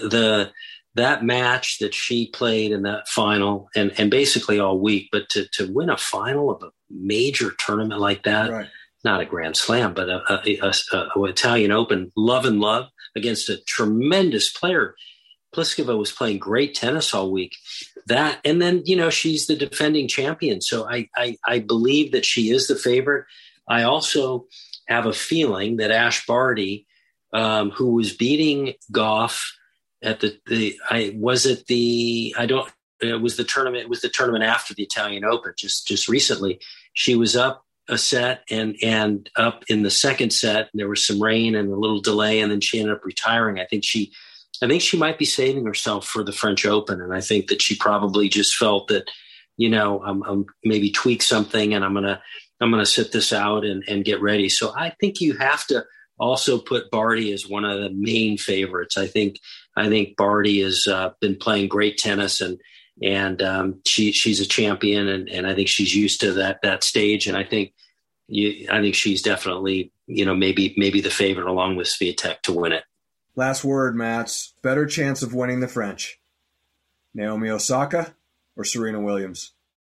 that match that she played in that final and basically all week, but to win a final of a major tournament like that, right. Not a Grand Slam, but a Italian Open, love against a tremendous player. Pliskova was playing great tennis all week. That, and then, she's the defending champion. So I believe that she is the favorite. I also have a feeling that Ash Barty, who was beating Gauff at it was the tournament. It was the tournament after the Italian Open, just recently. She was up a set and up in the second set. There was some rain and a little delay, and then she ended up retiring. I think she might be saving herself for the French Open, and I think that she probably just felt that, I'm maybe tweak something, and I'm gonna sit this out and get ready. So I think you have to also put Barty as one of the main favorites. I think Barty has been playing great tennis, and she's a champion, and I think she's used to that stage. And I think she's definitely, maybe the favorite along with Swiatek to win it. Last word, Mats. Better chance of winning the French, Naomi Osaka or Serena Williams?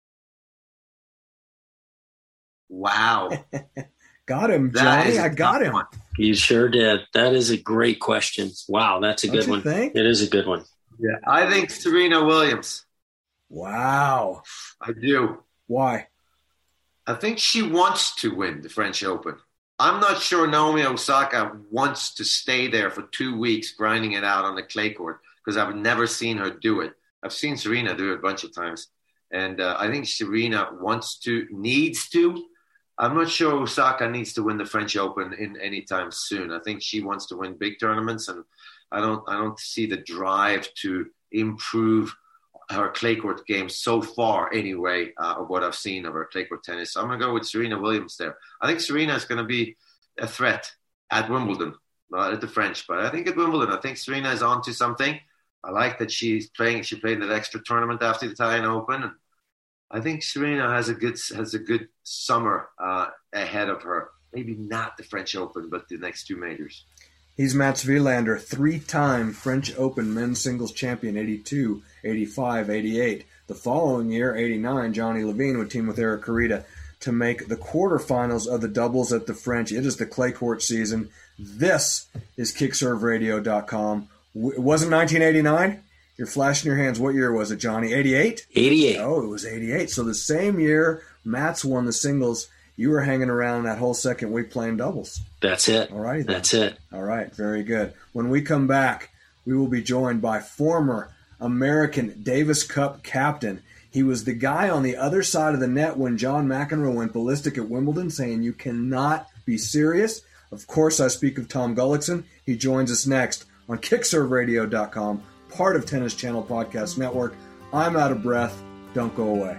Wow. Got him, Johnny. I got him. You sure did. That is a great question. Wow, that's a good one. Think? It is a good one. Yeah, I think Serena Williams. Wow. I do. Why? I think she wants to win the French Open. I'm not sure Naomi Osaka wants to stay there for 2 weeks grinding it out on the clay court, because I've never seen her do it. I've seen Serena do it a bunch of times. And I think Serena needs to. I'm not sure Osaka needs to win the French Open in any time soon. I think she wants to win big tournaments, and I don't see the drive to improve her clay court game so far anyway, of what I've seen of her clay court tennis. So I'm going to go with Serena Williams there. I think Serena is going to be a threat at Wimbledon, not at the French, but I think at Wimbledon, I think Serena is onto something. I like that she played that extra tournament after the Italian Open. And I think Serena has a good summer ahead of her. Maybe not the French Open, but the next two majors. He's Mats Wilander, 3-time French Open men's singles champion, 82, 85, 88. The following year, 89, Johnny Levine would team with Eric Carita to make the quarterfinals of the doubles at the French. It is the clay court season. This is KickServeRadio.com. It wasn't 1989? You're flashing your hands. What year was it, Johnny? 88? 88. Oh, it was 88. So the same year Mats won the singles, you were hanging around that whole second week playing doubles. That's it. All right. That's it. All right. Very good. When we come back, we will be joined by former American Davis Cup captain. He was the guy on the other side of the net when John McEnroe went ballistic at Wimbledon, saying you cannot be serious. Of course, I speak of Tom Gullickson. He joins us next on KickServeRadio.com, part of Tennis Channel Podcast Network. I'm out of breath. Don't go away.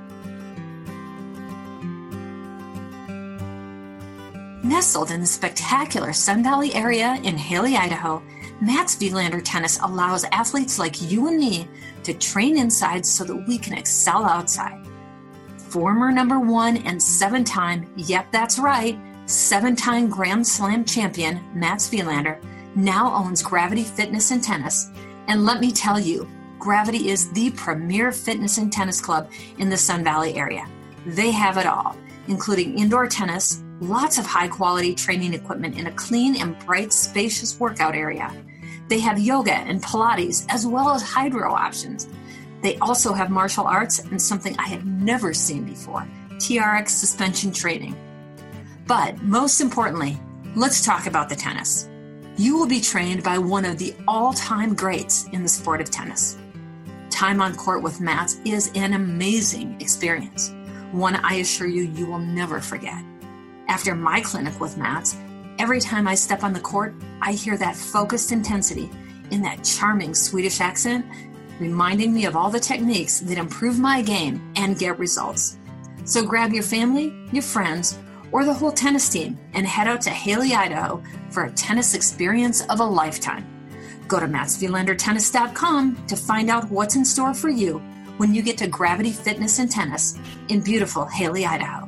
Nestled in the spectacular Sun Valley area in Haley, Idaho, Mats Wilander Tennis allows athletes like you and me to train inside so that we can excel outside. Former number 1 and 7-time, yep, that's right, 7-time Grand Slam champion Mats Wilander now owns Gravity Fitness and Tennis. And let me tell you, Gravity is the premier fitness and tennis club in the Sun Valley area. They have it all, including indoor tennis, lots of high-quality training equipment in a clean and bright, spacious workout area. They have yoga and Pilates, as well as hydro options. They also have martial arts and something I had never seen before, TRX suspension training. But most importantly, let's talk about the tennis. You will be trained by one of the all-time greats in the sport of tennis. Time on court with Mats is an amazing experience, one I assure you will never forget. After my clinic with Mats, every time I step on the court, I hear that focused intensity in that charming Swedish accent, reminding me of all the techniques that improve my game and get results. So grab your family, your friends, or the whole tennis team and head out to Haley, Idaho for a tennis experience of a lifetime. Go to MatsWilanderTennis.com to find out what's in store for you when you get to Gravity Fitness and Tennis in beautiful Haley, Idaho.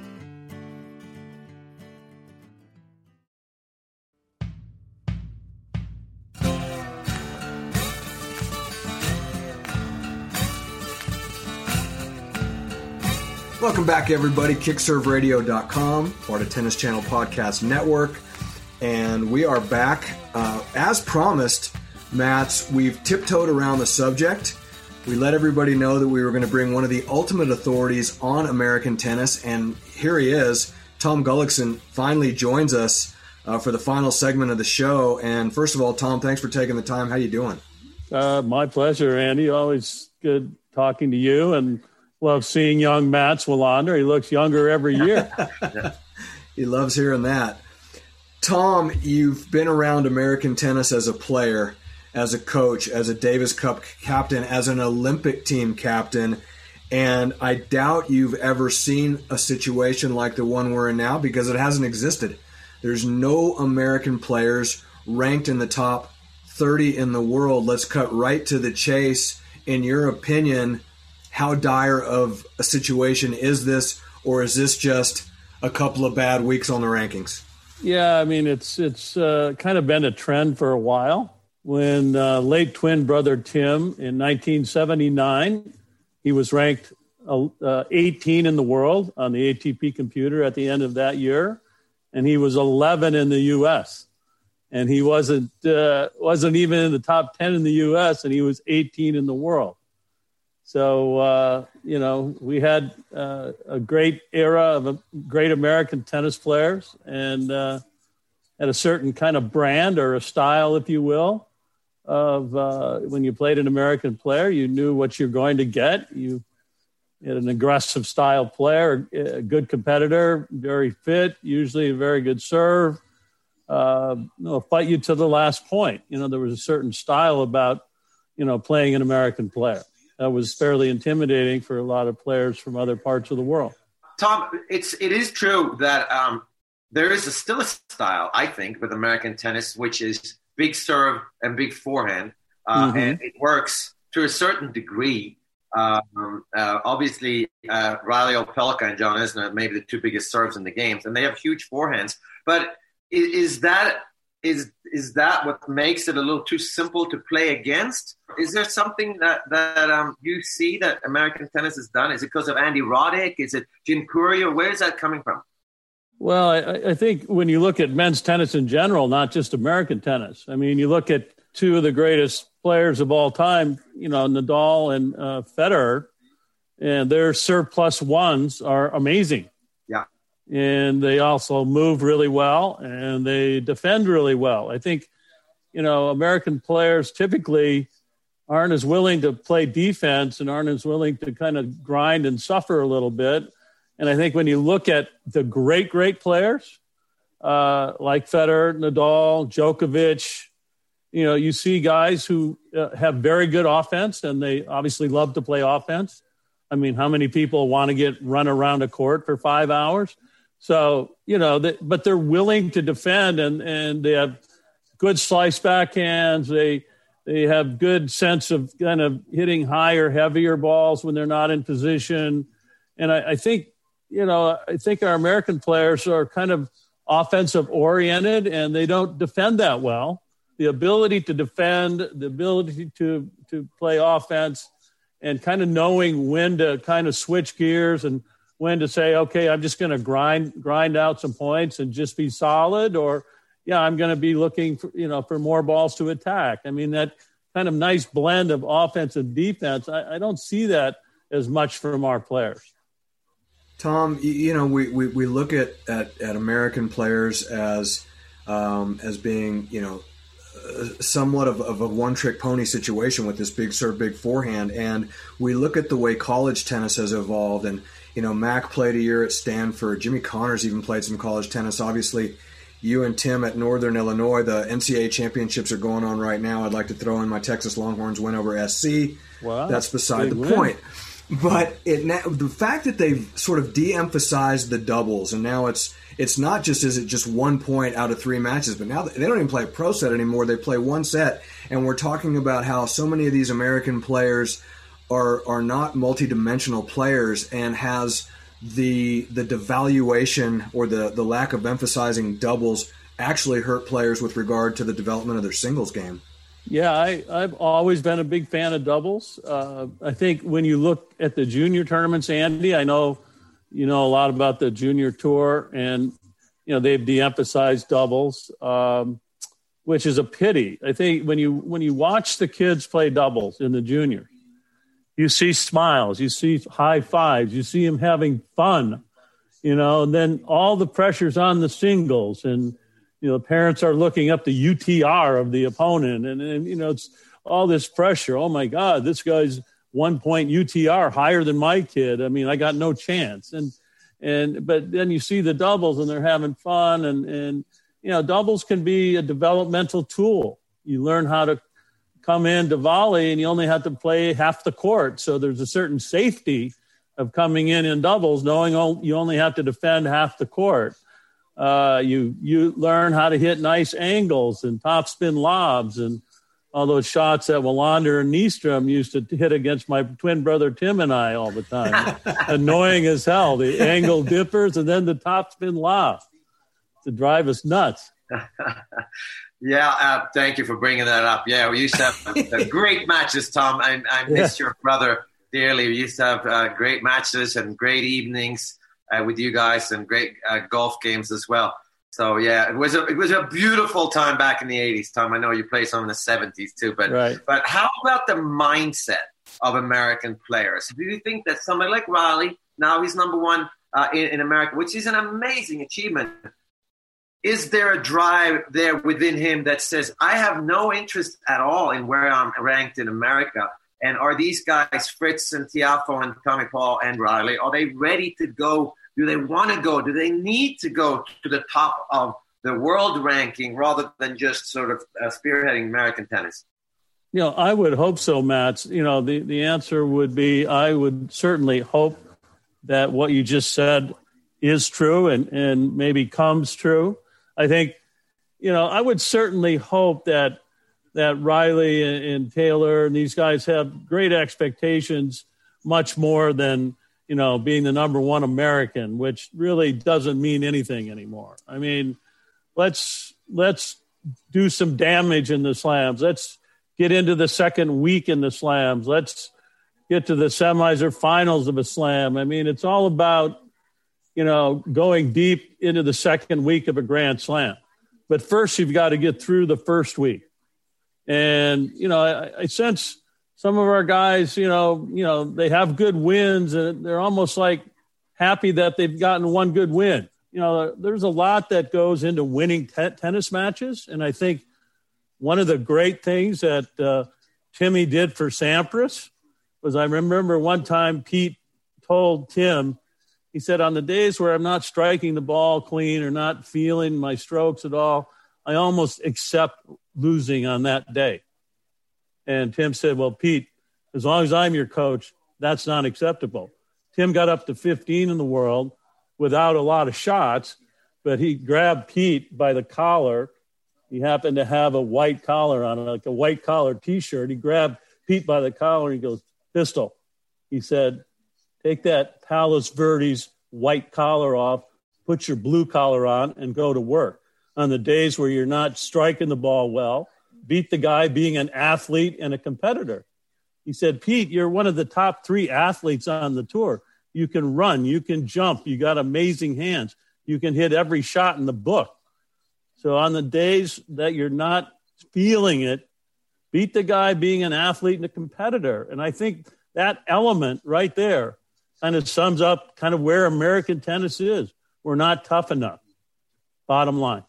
Welcome back, everybody. KickServeRadio.com, part of Tennis Channel Podcast Network. And we are back. As promised, Mats, we've tiptoed around the subject. We let everybody know that we were going to bring one of the ultimate authorities on American tennis. And here he is. Tom Gullickson finally joins us for the final segment of the show. And first of all, Tom, thanks for taking the time. How you doing? My pleasure, Andy. Always good talking to you and love seeing young Mats Wilander. He looks younger every year. He loves hearing that. Tom, you've been around American tennis as a player, as a coach, as a Davis Cup captain, as an Olympic team captain, and I doubt you've ever seen a situation like the one we're in now because it hasn't existed. There's no American players ranked in the top 30 in the world. Let's cut right to the chase. In your opinion, how dire of a situation is this, or is this just a couple of bad weeks on the rankings? Yeah, I mean, it's kind of been a trend for a while. When late twin brother Tim in 1979, he was ranked 18 in the world on the ATP computer at the end of that year, and he was 11 in the U.S. And he wasn't even in the top 10 in the U.S., and he was 18 in the world. So, we had a great era of great American tennis players and had a certain kind of brand or a style, if you will, of when you played an American player, you knew what you're going to get. You had an aggressive style player, a good competitor, very fit, usually a very good serve, fight you to the last point. There was a certain style about, playing an American player. That was fairly intimidating for a lot of players from other parts of the world. Tom, it is true that there is still a style, I think, with American tennis, which is big serve and big forehand, and it works to a certain degree. Obviously, Riley Opelka and John Isner are maybe the two biggest serves in the games, and they have huge forehands. But is that what makes it a little too simple to play against? Is there something that you see that American tennis has done? Is it because of Andy Roddick? Is it Jim Courier? Where is that coming from? Well, I think when you look at men's tennis in general, not just American tennis, I mean, you look at two of the greatest players of all time, Nadal and Federer, and their serve plus ones are amazing. Yeah. And they also move really well and they defend really well. I think, American players typically aren't as willing to play defense and aren't as willing to kind of grind and suffer a little bit. And I think when you look at the great players like Federer, Nadal, Djokovic, you see guys who have very good offense, and they obviously love to play offense. I mean, how many people want to run around a court for 5 hours? So, but they're willing to defend, and they have good slice backhands. They have good sense of kind of hitting higher, heavier balls when they're not in position. And I think our American players are kind of offensive oriented, and they don't defend that well. The ability to defend, the ability to play offense, and kind of knowing when to kind of switch gears and when to say, okay, I'm just going to grind out some points and just be solid, or I'm going to be looking for more balls to attack. I mean, that kind of nice blend of offense and defense, I don't see that as much from our players. Tom, we look at American players as being, somewhat of a one-trick pony situation with this big serve, big forehand. And we look at the way college tennis has evolved. And, Mac played a year at Stanford. Jimmy Connors even played some college tennis. Obviously, you and Tim at Northern Illinois, the NCAA championships are going on right now. I'd like to throw in my Texas Longhorns win over SC. Wow, that's beside the win. point. But the fact that they've sort of de-emphasized the doubles, and now it's not just, is it just 1 point out of 3 matches, but now they don't even play a pro set anymore. They play one set, and we're talking about how so many of these American players are not multidimensional players, and has the devaluation or the lack of emphasizing doubles actually hurt players with regard to the development of their singles game. Yeah, I've always been a big fan of doubles. I think when you look at the junior tournaments, Andy, I know you know a lot about the junior tour, and they've de-emphasized doubles, which is a pity. I think when you watch the kids play doubles in the juniors, you see smiles, you see high fives, you see them having fun, and then all the pressure's on the singles, and the parents are looking up the UTR of the opponent, and it's all this pressure. Oh my God, this guy's 1-point UTR higher than my kid. I mean, I got no chance. But then you see the doubles and they're having fun, and doubles can be a developmental tool. You learn how to come in to volley, and you only have to play half the court. So there's a certain safety of coming in doubles, knowing you only have to defend half the court. You learn how to hit nice angles and topspin lobs and all those shots that Wallander and Nystrom used to hit against my twin brother Tim and I all the time. Annoying as hell, the angle dippers and then the topspin lob to drive us nuts. Yeah, thank you for bringing that up. Yeah, we used to have great matches, Tom. I miss your brother dearly. We used to have great matches and great evenings with you guys and great golf games as well. So, yeah, it was a beautiful time back in the 80s, Tom. I know you played some in the 70s too. But how about the mindset of American players? Do you think that somebody like Riley, now he's number one in America, which is an amazing achievement, is there a drive there within him that says, I have no interest at all in where I'm ranked in America? And are these guys, Fritz and Tiafoe and Tommy Paul and Riley, are they ready to go? Do they want to go? Do they need to go to the top of the world ranking rather than just sort of spearheading American tennis? I would hope so, Matt. The answer would be I would certainly hope that what you just said is true and maybe comes true. I think, I would certainly hope that Riley and Taylor and these guys have great expectations, much more than, being the number one American, which really doesn't mean anything anymore. I mean, let's do some damage in the slams. Let's get into the second week in the slams. Let's get to the semis or finals of a slam. I mean, it's all about, going deep into the second week of a Grand Slam. But first, you've got to get through the first week. And, I sense some of our guys, they have good wins and they're almost like happy that they've gotten one good win. There's a lot that goes into winning tennis matches. And I think one of the great things that Timmy did for Sampras was, I remember one time Pete told Tim, he said, on the days where I'm not striking the ball clean or not feeling my strokes at all, I almost accept losing on that day. And Tim said, well, Pete, as long as I'm your coach, that's not acceptable. Tim got up to 15 in the world without a lot of shots, but he grabbed Pete by the collar. He happened to have a white collar on, like a white collar T-shirt. He grabbed Pete by the collar and he goes, Pistol. He said, take that Palos Verdes white collar off, put your blue collar on, and go to work. On the days where you're not striking the ball well, beat the guy being an athlete and a competitor. He said, Pete, you're one of the top 3 athletes on the tour. You can run, you can jump, you got amazing hands. You can hit every shot in the book. So on the days that you're not feeling it, beat the guy being an athlete and a competitor. And I think that element right there kind of sums up kind of where American tennis is. We're not tough enough. Bottom line.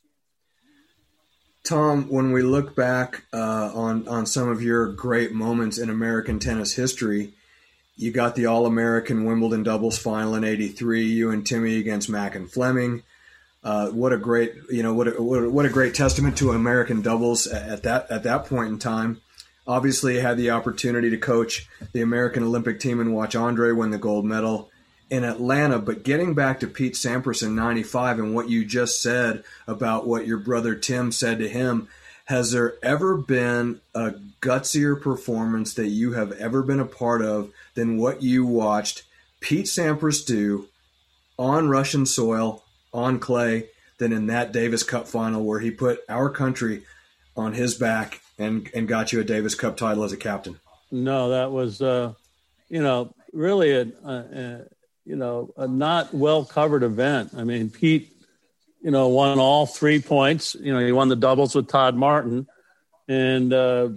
Tom, when we look back on some of your great moments in American tennis history, you got the All-American Wimbledon doubles final in '83. You and Timmy against Mack and Fleming. What a great testament to American doubles at that point in time. Obviously, had the opportunity to coach the American Olympic team and watch Andre win the gold medal in Atlanta. But getting back to Pete Sampras in '95 and what you just said about what your brother Tim said to him, has there ever been a gutsier performance that you have ever been a part of than what you watched Pete Sampras do on Russian soil, on clay, than in that Davis Cup final where he put our country on his back and got you a Davis Cup title as a captain? No, that was, really a not well-covered event. I mean, Pete, won all 3 points. He won the doubles with Todd Martin. And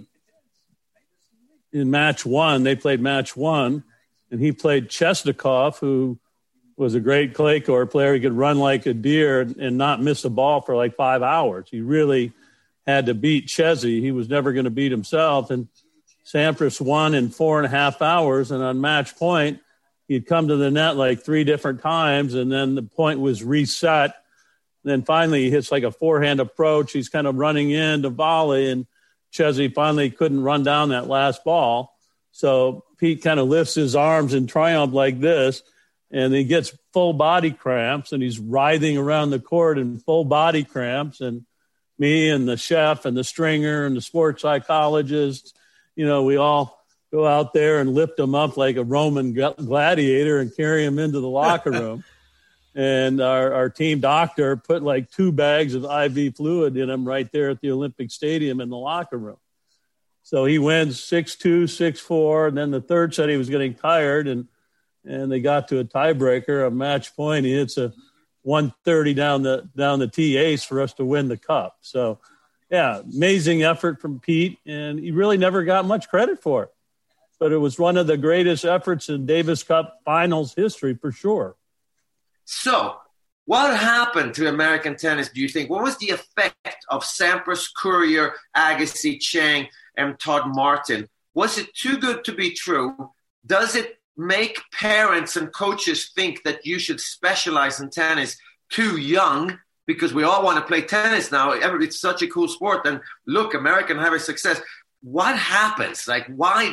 in match 1, they played match 1, and he played Chesnikov, who was a great clay court player. He could run like a deer and not miss a ball for like 5 hours. He really had to beat Chesney. He was never going to beat himself. And Sampras won in 4.5 hours, and on match point, he'd come to the net like 3 different times, and then the point was reset. And then finally he hits like a forehand approach. He's kind of running in to volley, and Chesney finally couldn't run down that last ball. So Pete kind of lifts his arms in triumph like this, and he gets full body cramps, and he's writhing around the court in full body cramps. And me and the chef and the stringer and the sports psychologist, we all go out there and lift him up like a Roman gladiator and carry him into the locker room. And our team doctor put like 2 bags of IV fluid in him right there at the Olympic Stadium in the locker room. So he wins 6-2, 6-4. And then the third set, he was getting tired, and they got to a tiebreaker, a match point. He hits a 130 down the tee ace for us to win the cup. So, yeah, amazing effort from Pete, and he really never got much credit for it. But it was one of the greatest efforts in Davis Cup finals history for sure. So, what happened to American tennis, do you think? What was the effect of Sampras, Courier, Agassi, Chang, and Todd Martin? Was it too good to be true? Does it make parents and coaches think that you should specialize in tennis too young? Because we all want to play tennis now. It's such a cool sport. And look, American having success. What happens? Like, why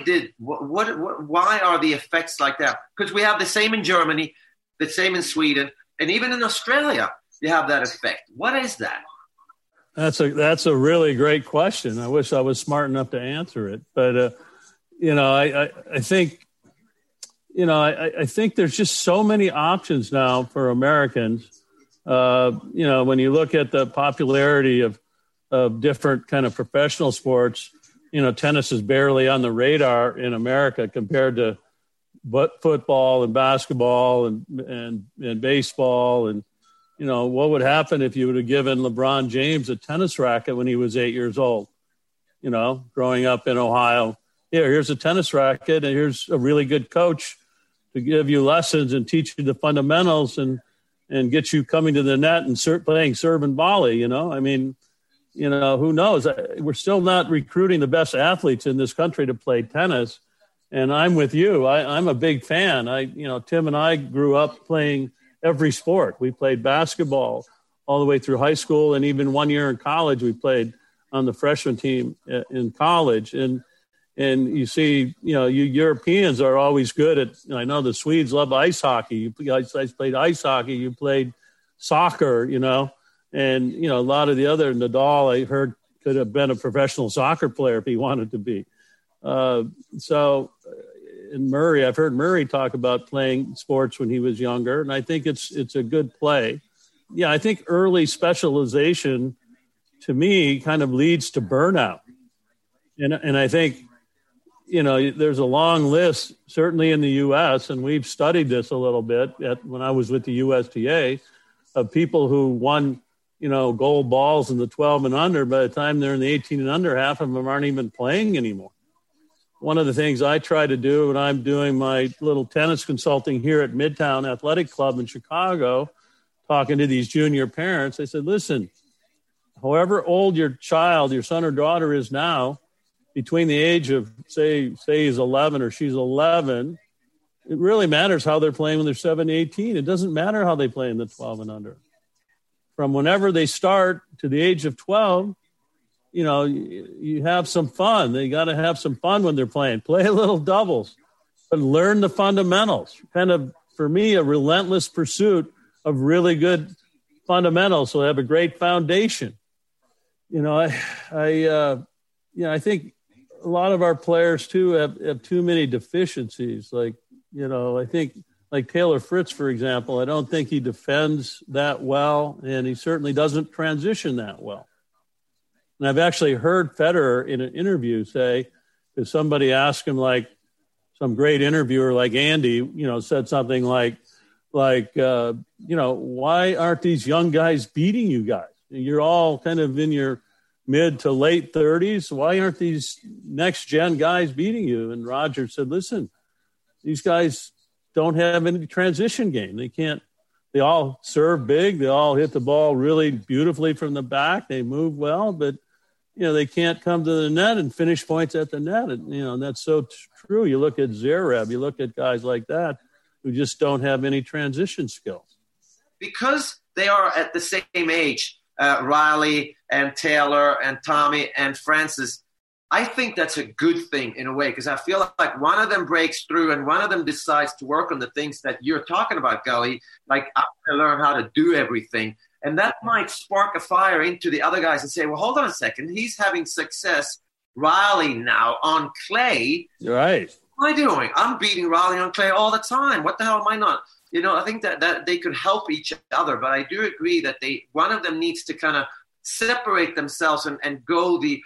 are the effects like that? Because we have the same in Germany, the same in Sweden, and even in Australia, you have that effect. What is that? That's a really great question. I wish I was smart enough to answer it, but I think there's just so many options now for Americans. When you look at the popularity of different kind of professional sports, tennis is barely on the radar in America compared to football and basketball and baseball. And, what would happen if you would have given LeBron James a tennis racket when he was 8 years old, growing up in Ohio? Here's a tennis racket, and here's a really good coach to give you lessons and teach you the fundamentals and get you coming to the net and playing serve and volley, who knows? We're still not recruiting the best athletes in this country to play tennis. And I'm with you. I'm a big fan. Tim and I grew up playing every sport. We played basketball all the way through high school. And even 1 year in college, we played on the freshman team in college. And you see, you Europeans are always good at, I know the Swedes love ice hockey. You guys played ice hockey. You played soccer, and, a lot of the other Nadal, I heard, could have been a professional soccer player if he wanted to be. And Murray, I've heard Murray talk about playing sports when he was younger, and I think it's a good play. Yeah, I think early specialization, to me, kind of leads to burnout. And I think, there's a long list, certainly in the U.S., and we've studied this a little bit when I was with the USTA, of people who won, gold balls in the 12 and under. By the time they're in the 18 and under, half of them aren't even playing anymore. One of the things I try to do when I'm doing my little tennis consulting here at Midtown Athletic Club in Chicago, talking to these junior parents, I said, listen, however old your child, your son or daughter is now, between the age of, say he's 11 or she's 11, it really matters how they're playing when they're 7, 18. It doesn't matter how they play in the 12 and under. From whenever they start to the age of 12, you have some fun. They got to have some fun when they're playing. Play a little doubles, but learn the fundamentals. Kind of, for me, a relentless pursuit of really good fundamentals, so they have a great foundation. I think a lot of our players too have too many deficiencies. Like, I think like Taylor Fritz, for example, I don't think he defends that well, and he certainly doesn't transition that well. And I've actually heard Federer in an interview say, if somebody asked him, like some great interviewer like Andy, said something like, why aren't these young guys beating you guys? You're all kind of in your mid to late 30s. Why aren't these next gen guys beating you? And Roger said, listen, these guys don't have any transition game. They all serve big. They all hit the ball really beautifully from the back. They move well, but they can't come to the net and finish points at the net. And, that's so true. You look at Zverev, you look at guys like that who just don't have any transition skills. Because they are at the same age, Riley and Taylor and Tommy and Francis, I think that's a good thing in a way, because I feel like one of them breaks through and one of them decides to work on the things that you're talking about, Gully, like I'm going to learn how to do everything. And that might spark a fire into the other guys and say, well, hold on a second. He's having success, Riley, now on clay. Right. What am I doing? I'm beating Riley on clay all the time. What the hell am I not? I think that they could help each other. But I do agree that one of them needs to kind of separate themselves and go the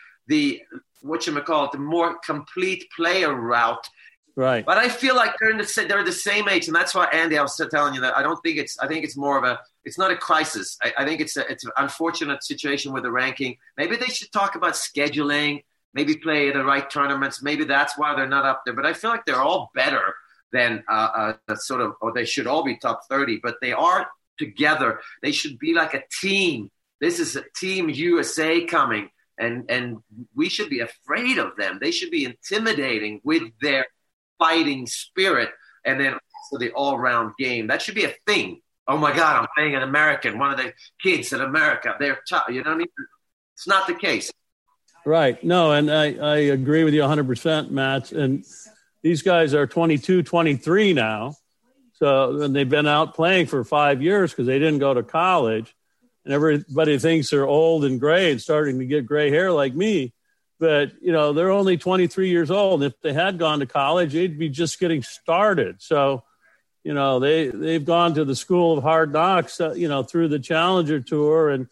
the more complete player route. Right. But I feel like they're the same age, and that's why, Andy, I was telling you that I think it's more of it's not a crisis. I think it's an unfortunate situation with the ranking. Maybe they should talk about scheduling, maybe play the right tournaments. Maybe that's why they're not up there. But I feel like they're all better than or they should all be top 30, but they are together. They should be like a team. This is a Team USA coming, and we should be afraid of them. They should be intimidating with their fighting spirit, and then also the all-round game. That should be a thing. Oh my God, I'm playing an American, one of the kids in America. They're tough. You know what I mean? It's not the case. Right. No, and I agree with you 100%, Matt. And these guys are 22, 23 now. So and they've been out playing for 5 years because they didn't go to college. And everybody thinks they're old and gray and starting to get gray hair like me. But, they're only 23 years old. And if they had gone to college, they'd be just getting started. So, they've gone to the school of hard knocks, through the Challenger Tour and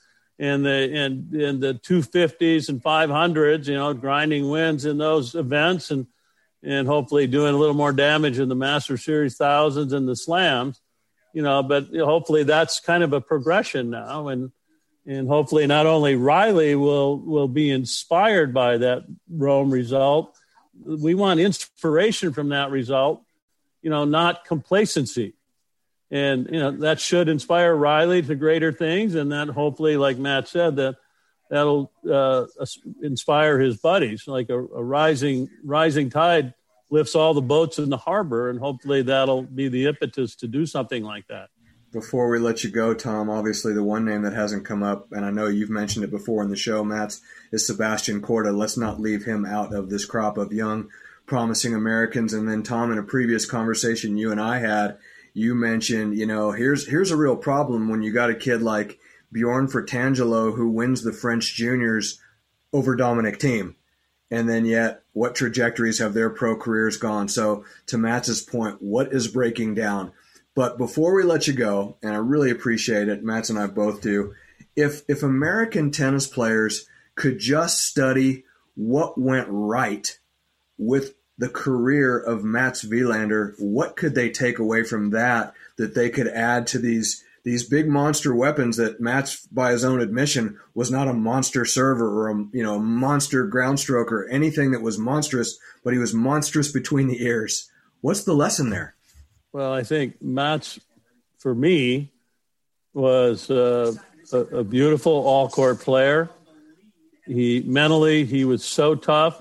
the 250s and 500s, grinding wins in those events and hopefully doing a little more damage in the Master Series thousands and the slams, but hopefully that's kind of a progression now. And hopefully not only Riley will be inspired by that Rome result. We want inspiration from that result, not complacency. And, that should inspire Riley to greater things. And that hopefully, like Matt said, that'll inspire his buddies. Like a rising tide lifts all the boats in the harbor. And hopefully that'll be the impetus to do something like that. Before we let you go, Tom, obviously the one name that hasn't come up, and I know you've mentioned it before in the show, Matt, is Sebastian Korda. Let's not leave him out of this crop of young, promising Americans. And then, Tom, in a previous conversation you and I had, you mentioned, here's a real problem when you got a kid like Bjorn Fratangelo who wins the French juniors over Dominic Thiem. And then yet, what trajectories have their pro careers gone? So to Matt's point, what is breaking down? But before we let you go, and I really appreciate it, Matt and I both do, if American tennis players could just study what went right with the career of Mats Wilander, what could they take away from that they could add to these big monster weapons that Mats, by his own admission, was not a monster server or a monster ground stroke or anything that was monstrous, but he was monstrous between the ears. What's the lesson there? Well, I think Mats, for me, was a beautiful all-court player. He was so tough.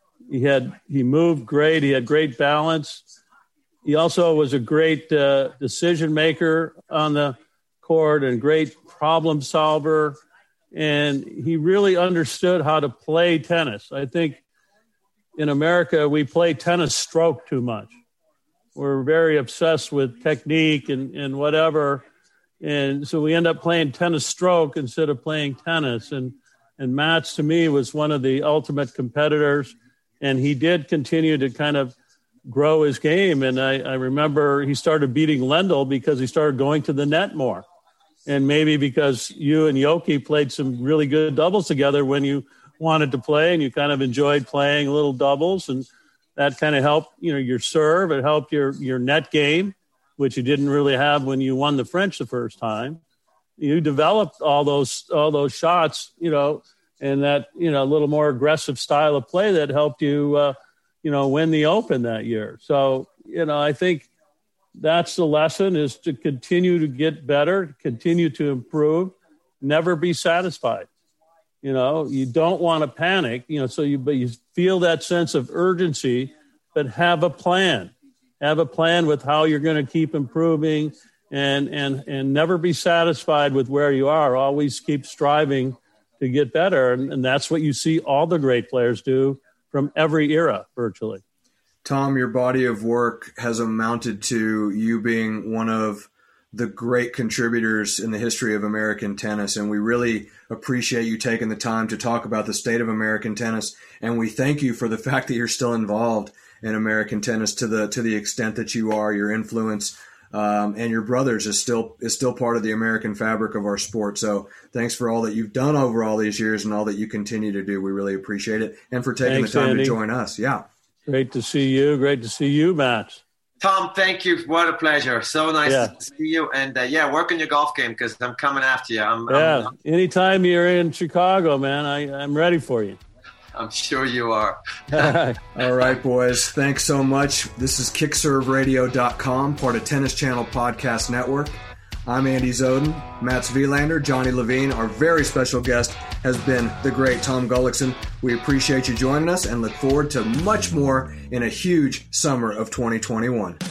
He moved great. He had great balance. He also was a great decision maker on the court and great problem solver. And he really understood how to play tennis. I think in America, we play tennis stroke too much. We're very obsessed with technique and whatever. And so we end up playing tennis stroke instead of playing tennis. And Mats, to me, was one of the ultimate competitors. And he did continue to kind of grow his game. And I remember he started beating Lendl because he started going to the net more. And maybe because you and Yoki played some really good doubles together when you wanted to play and you kind of enjoyed playing little doubles. And that kind of helped, your serve. It helped your net game, which you didn't really have when you won the French the first time. You developed all those shots, and that, a little more aggressive style of play that helped you, win the Open that year. So, I think that's the lesson, is to continue to get better, continue to improve, never be satisfied. You don't want to panic, but you feel that sense of urgency, but have a plan. Have a plan with how you're going to keep improving and never be satisfied with where you are. Always keep striving to get better. And that's what you see all the great players do from every era, virtually. Tom, your body of work has amounted to you being one of the great contributors in the history of American tennis. And we really appreciate you taking the time to talk about the state of American tennis. And we thank you for the fact that you're still involved in American tennis to the extent that you are. Your influence and your brothers is still part of the American fabric of our sport. So thanks for all that you've done over all these years and all that you continue to do. We really appreciate it. And for taking the time Andy. to join us. Yeah. Great to see you. Great to see you, Matt. Tom, thank you. What a pleasure. So nice to see you. And work on your golf game because I'm coming after you. Anytime you're in Chicago, man, I'm ready for you. I'm sure you are. All right, boys. Thanks so much. This is KickServeRadio.com, part of Tennis Channel Podcast Network. I'm Andy Zoden, Mats Wilander, Johnny Levine. Our very special guest has been the great Tom Gullikson. We appreciate you joining us and look forward to much more in a huge summer of 2021.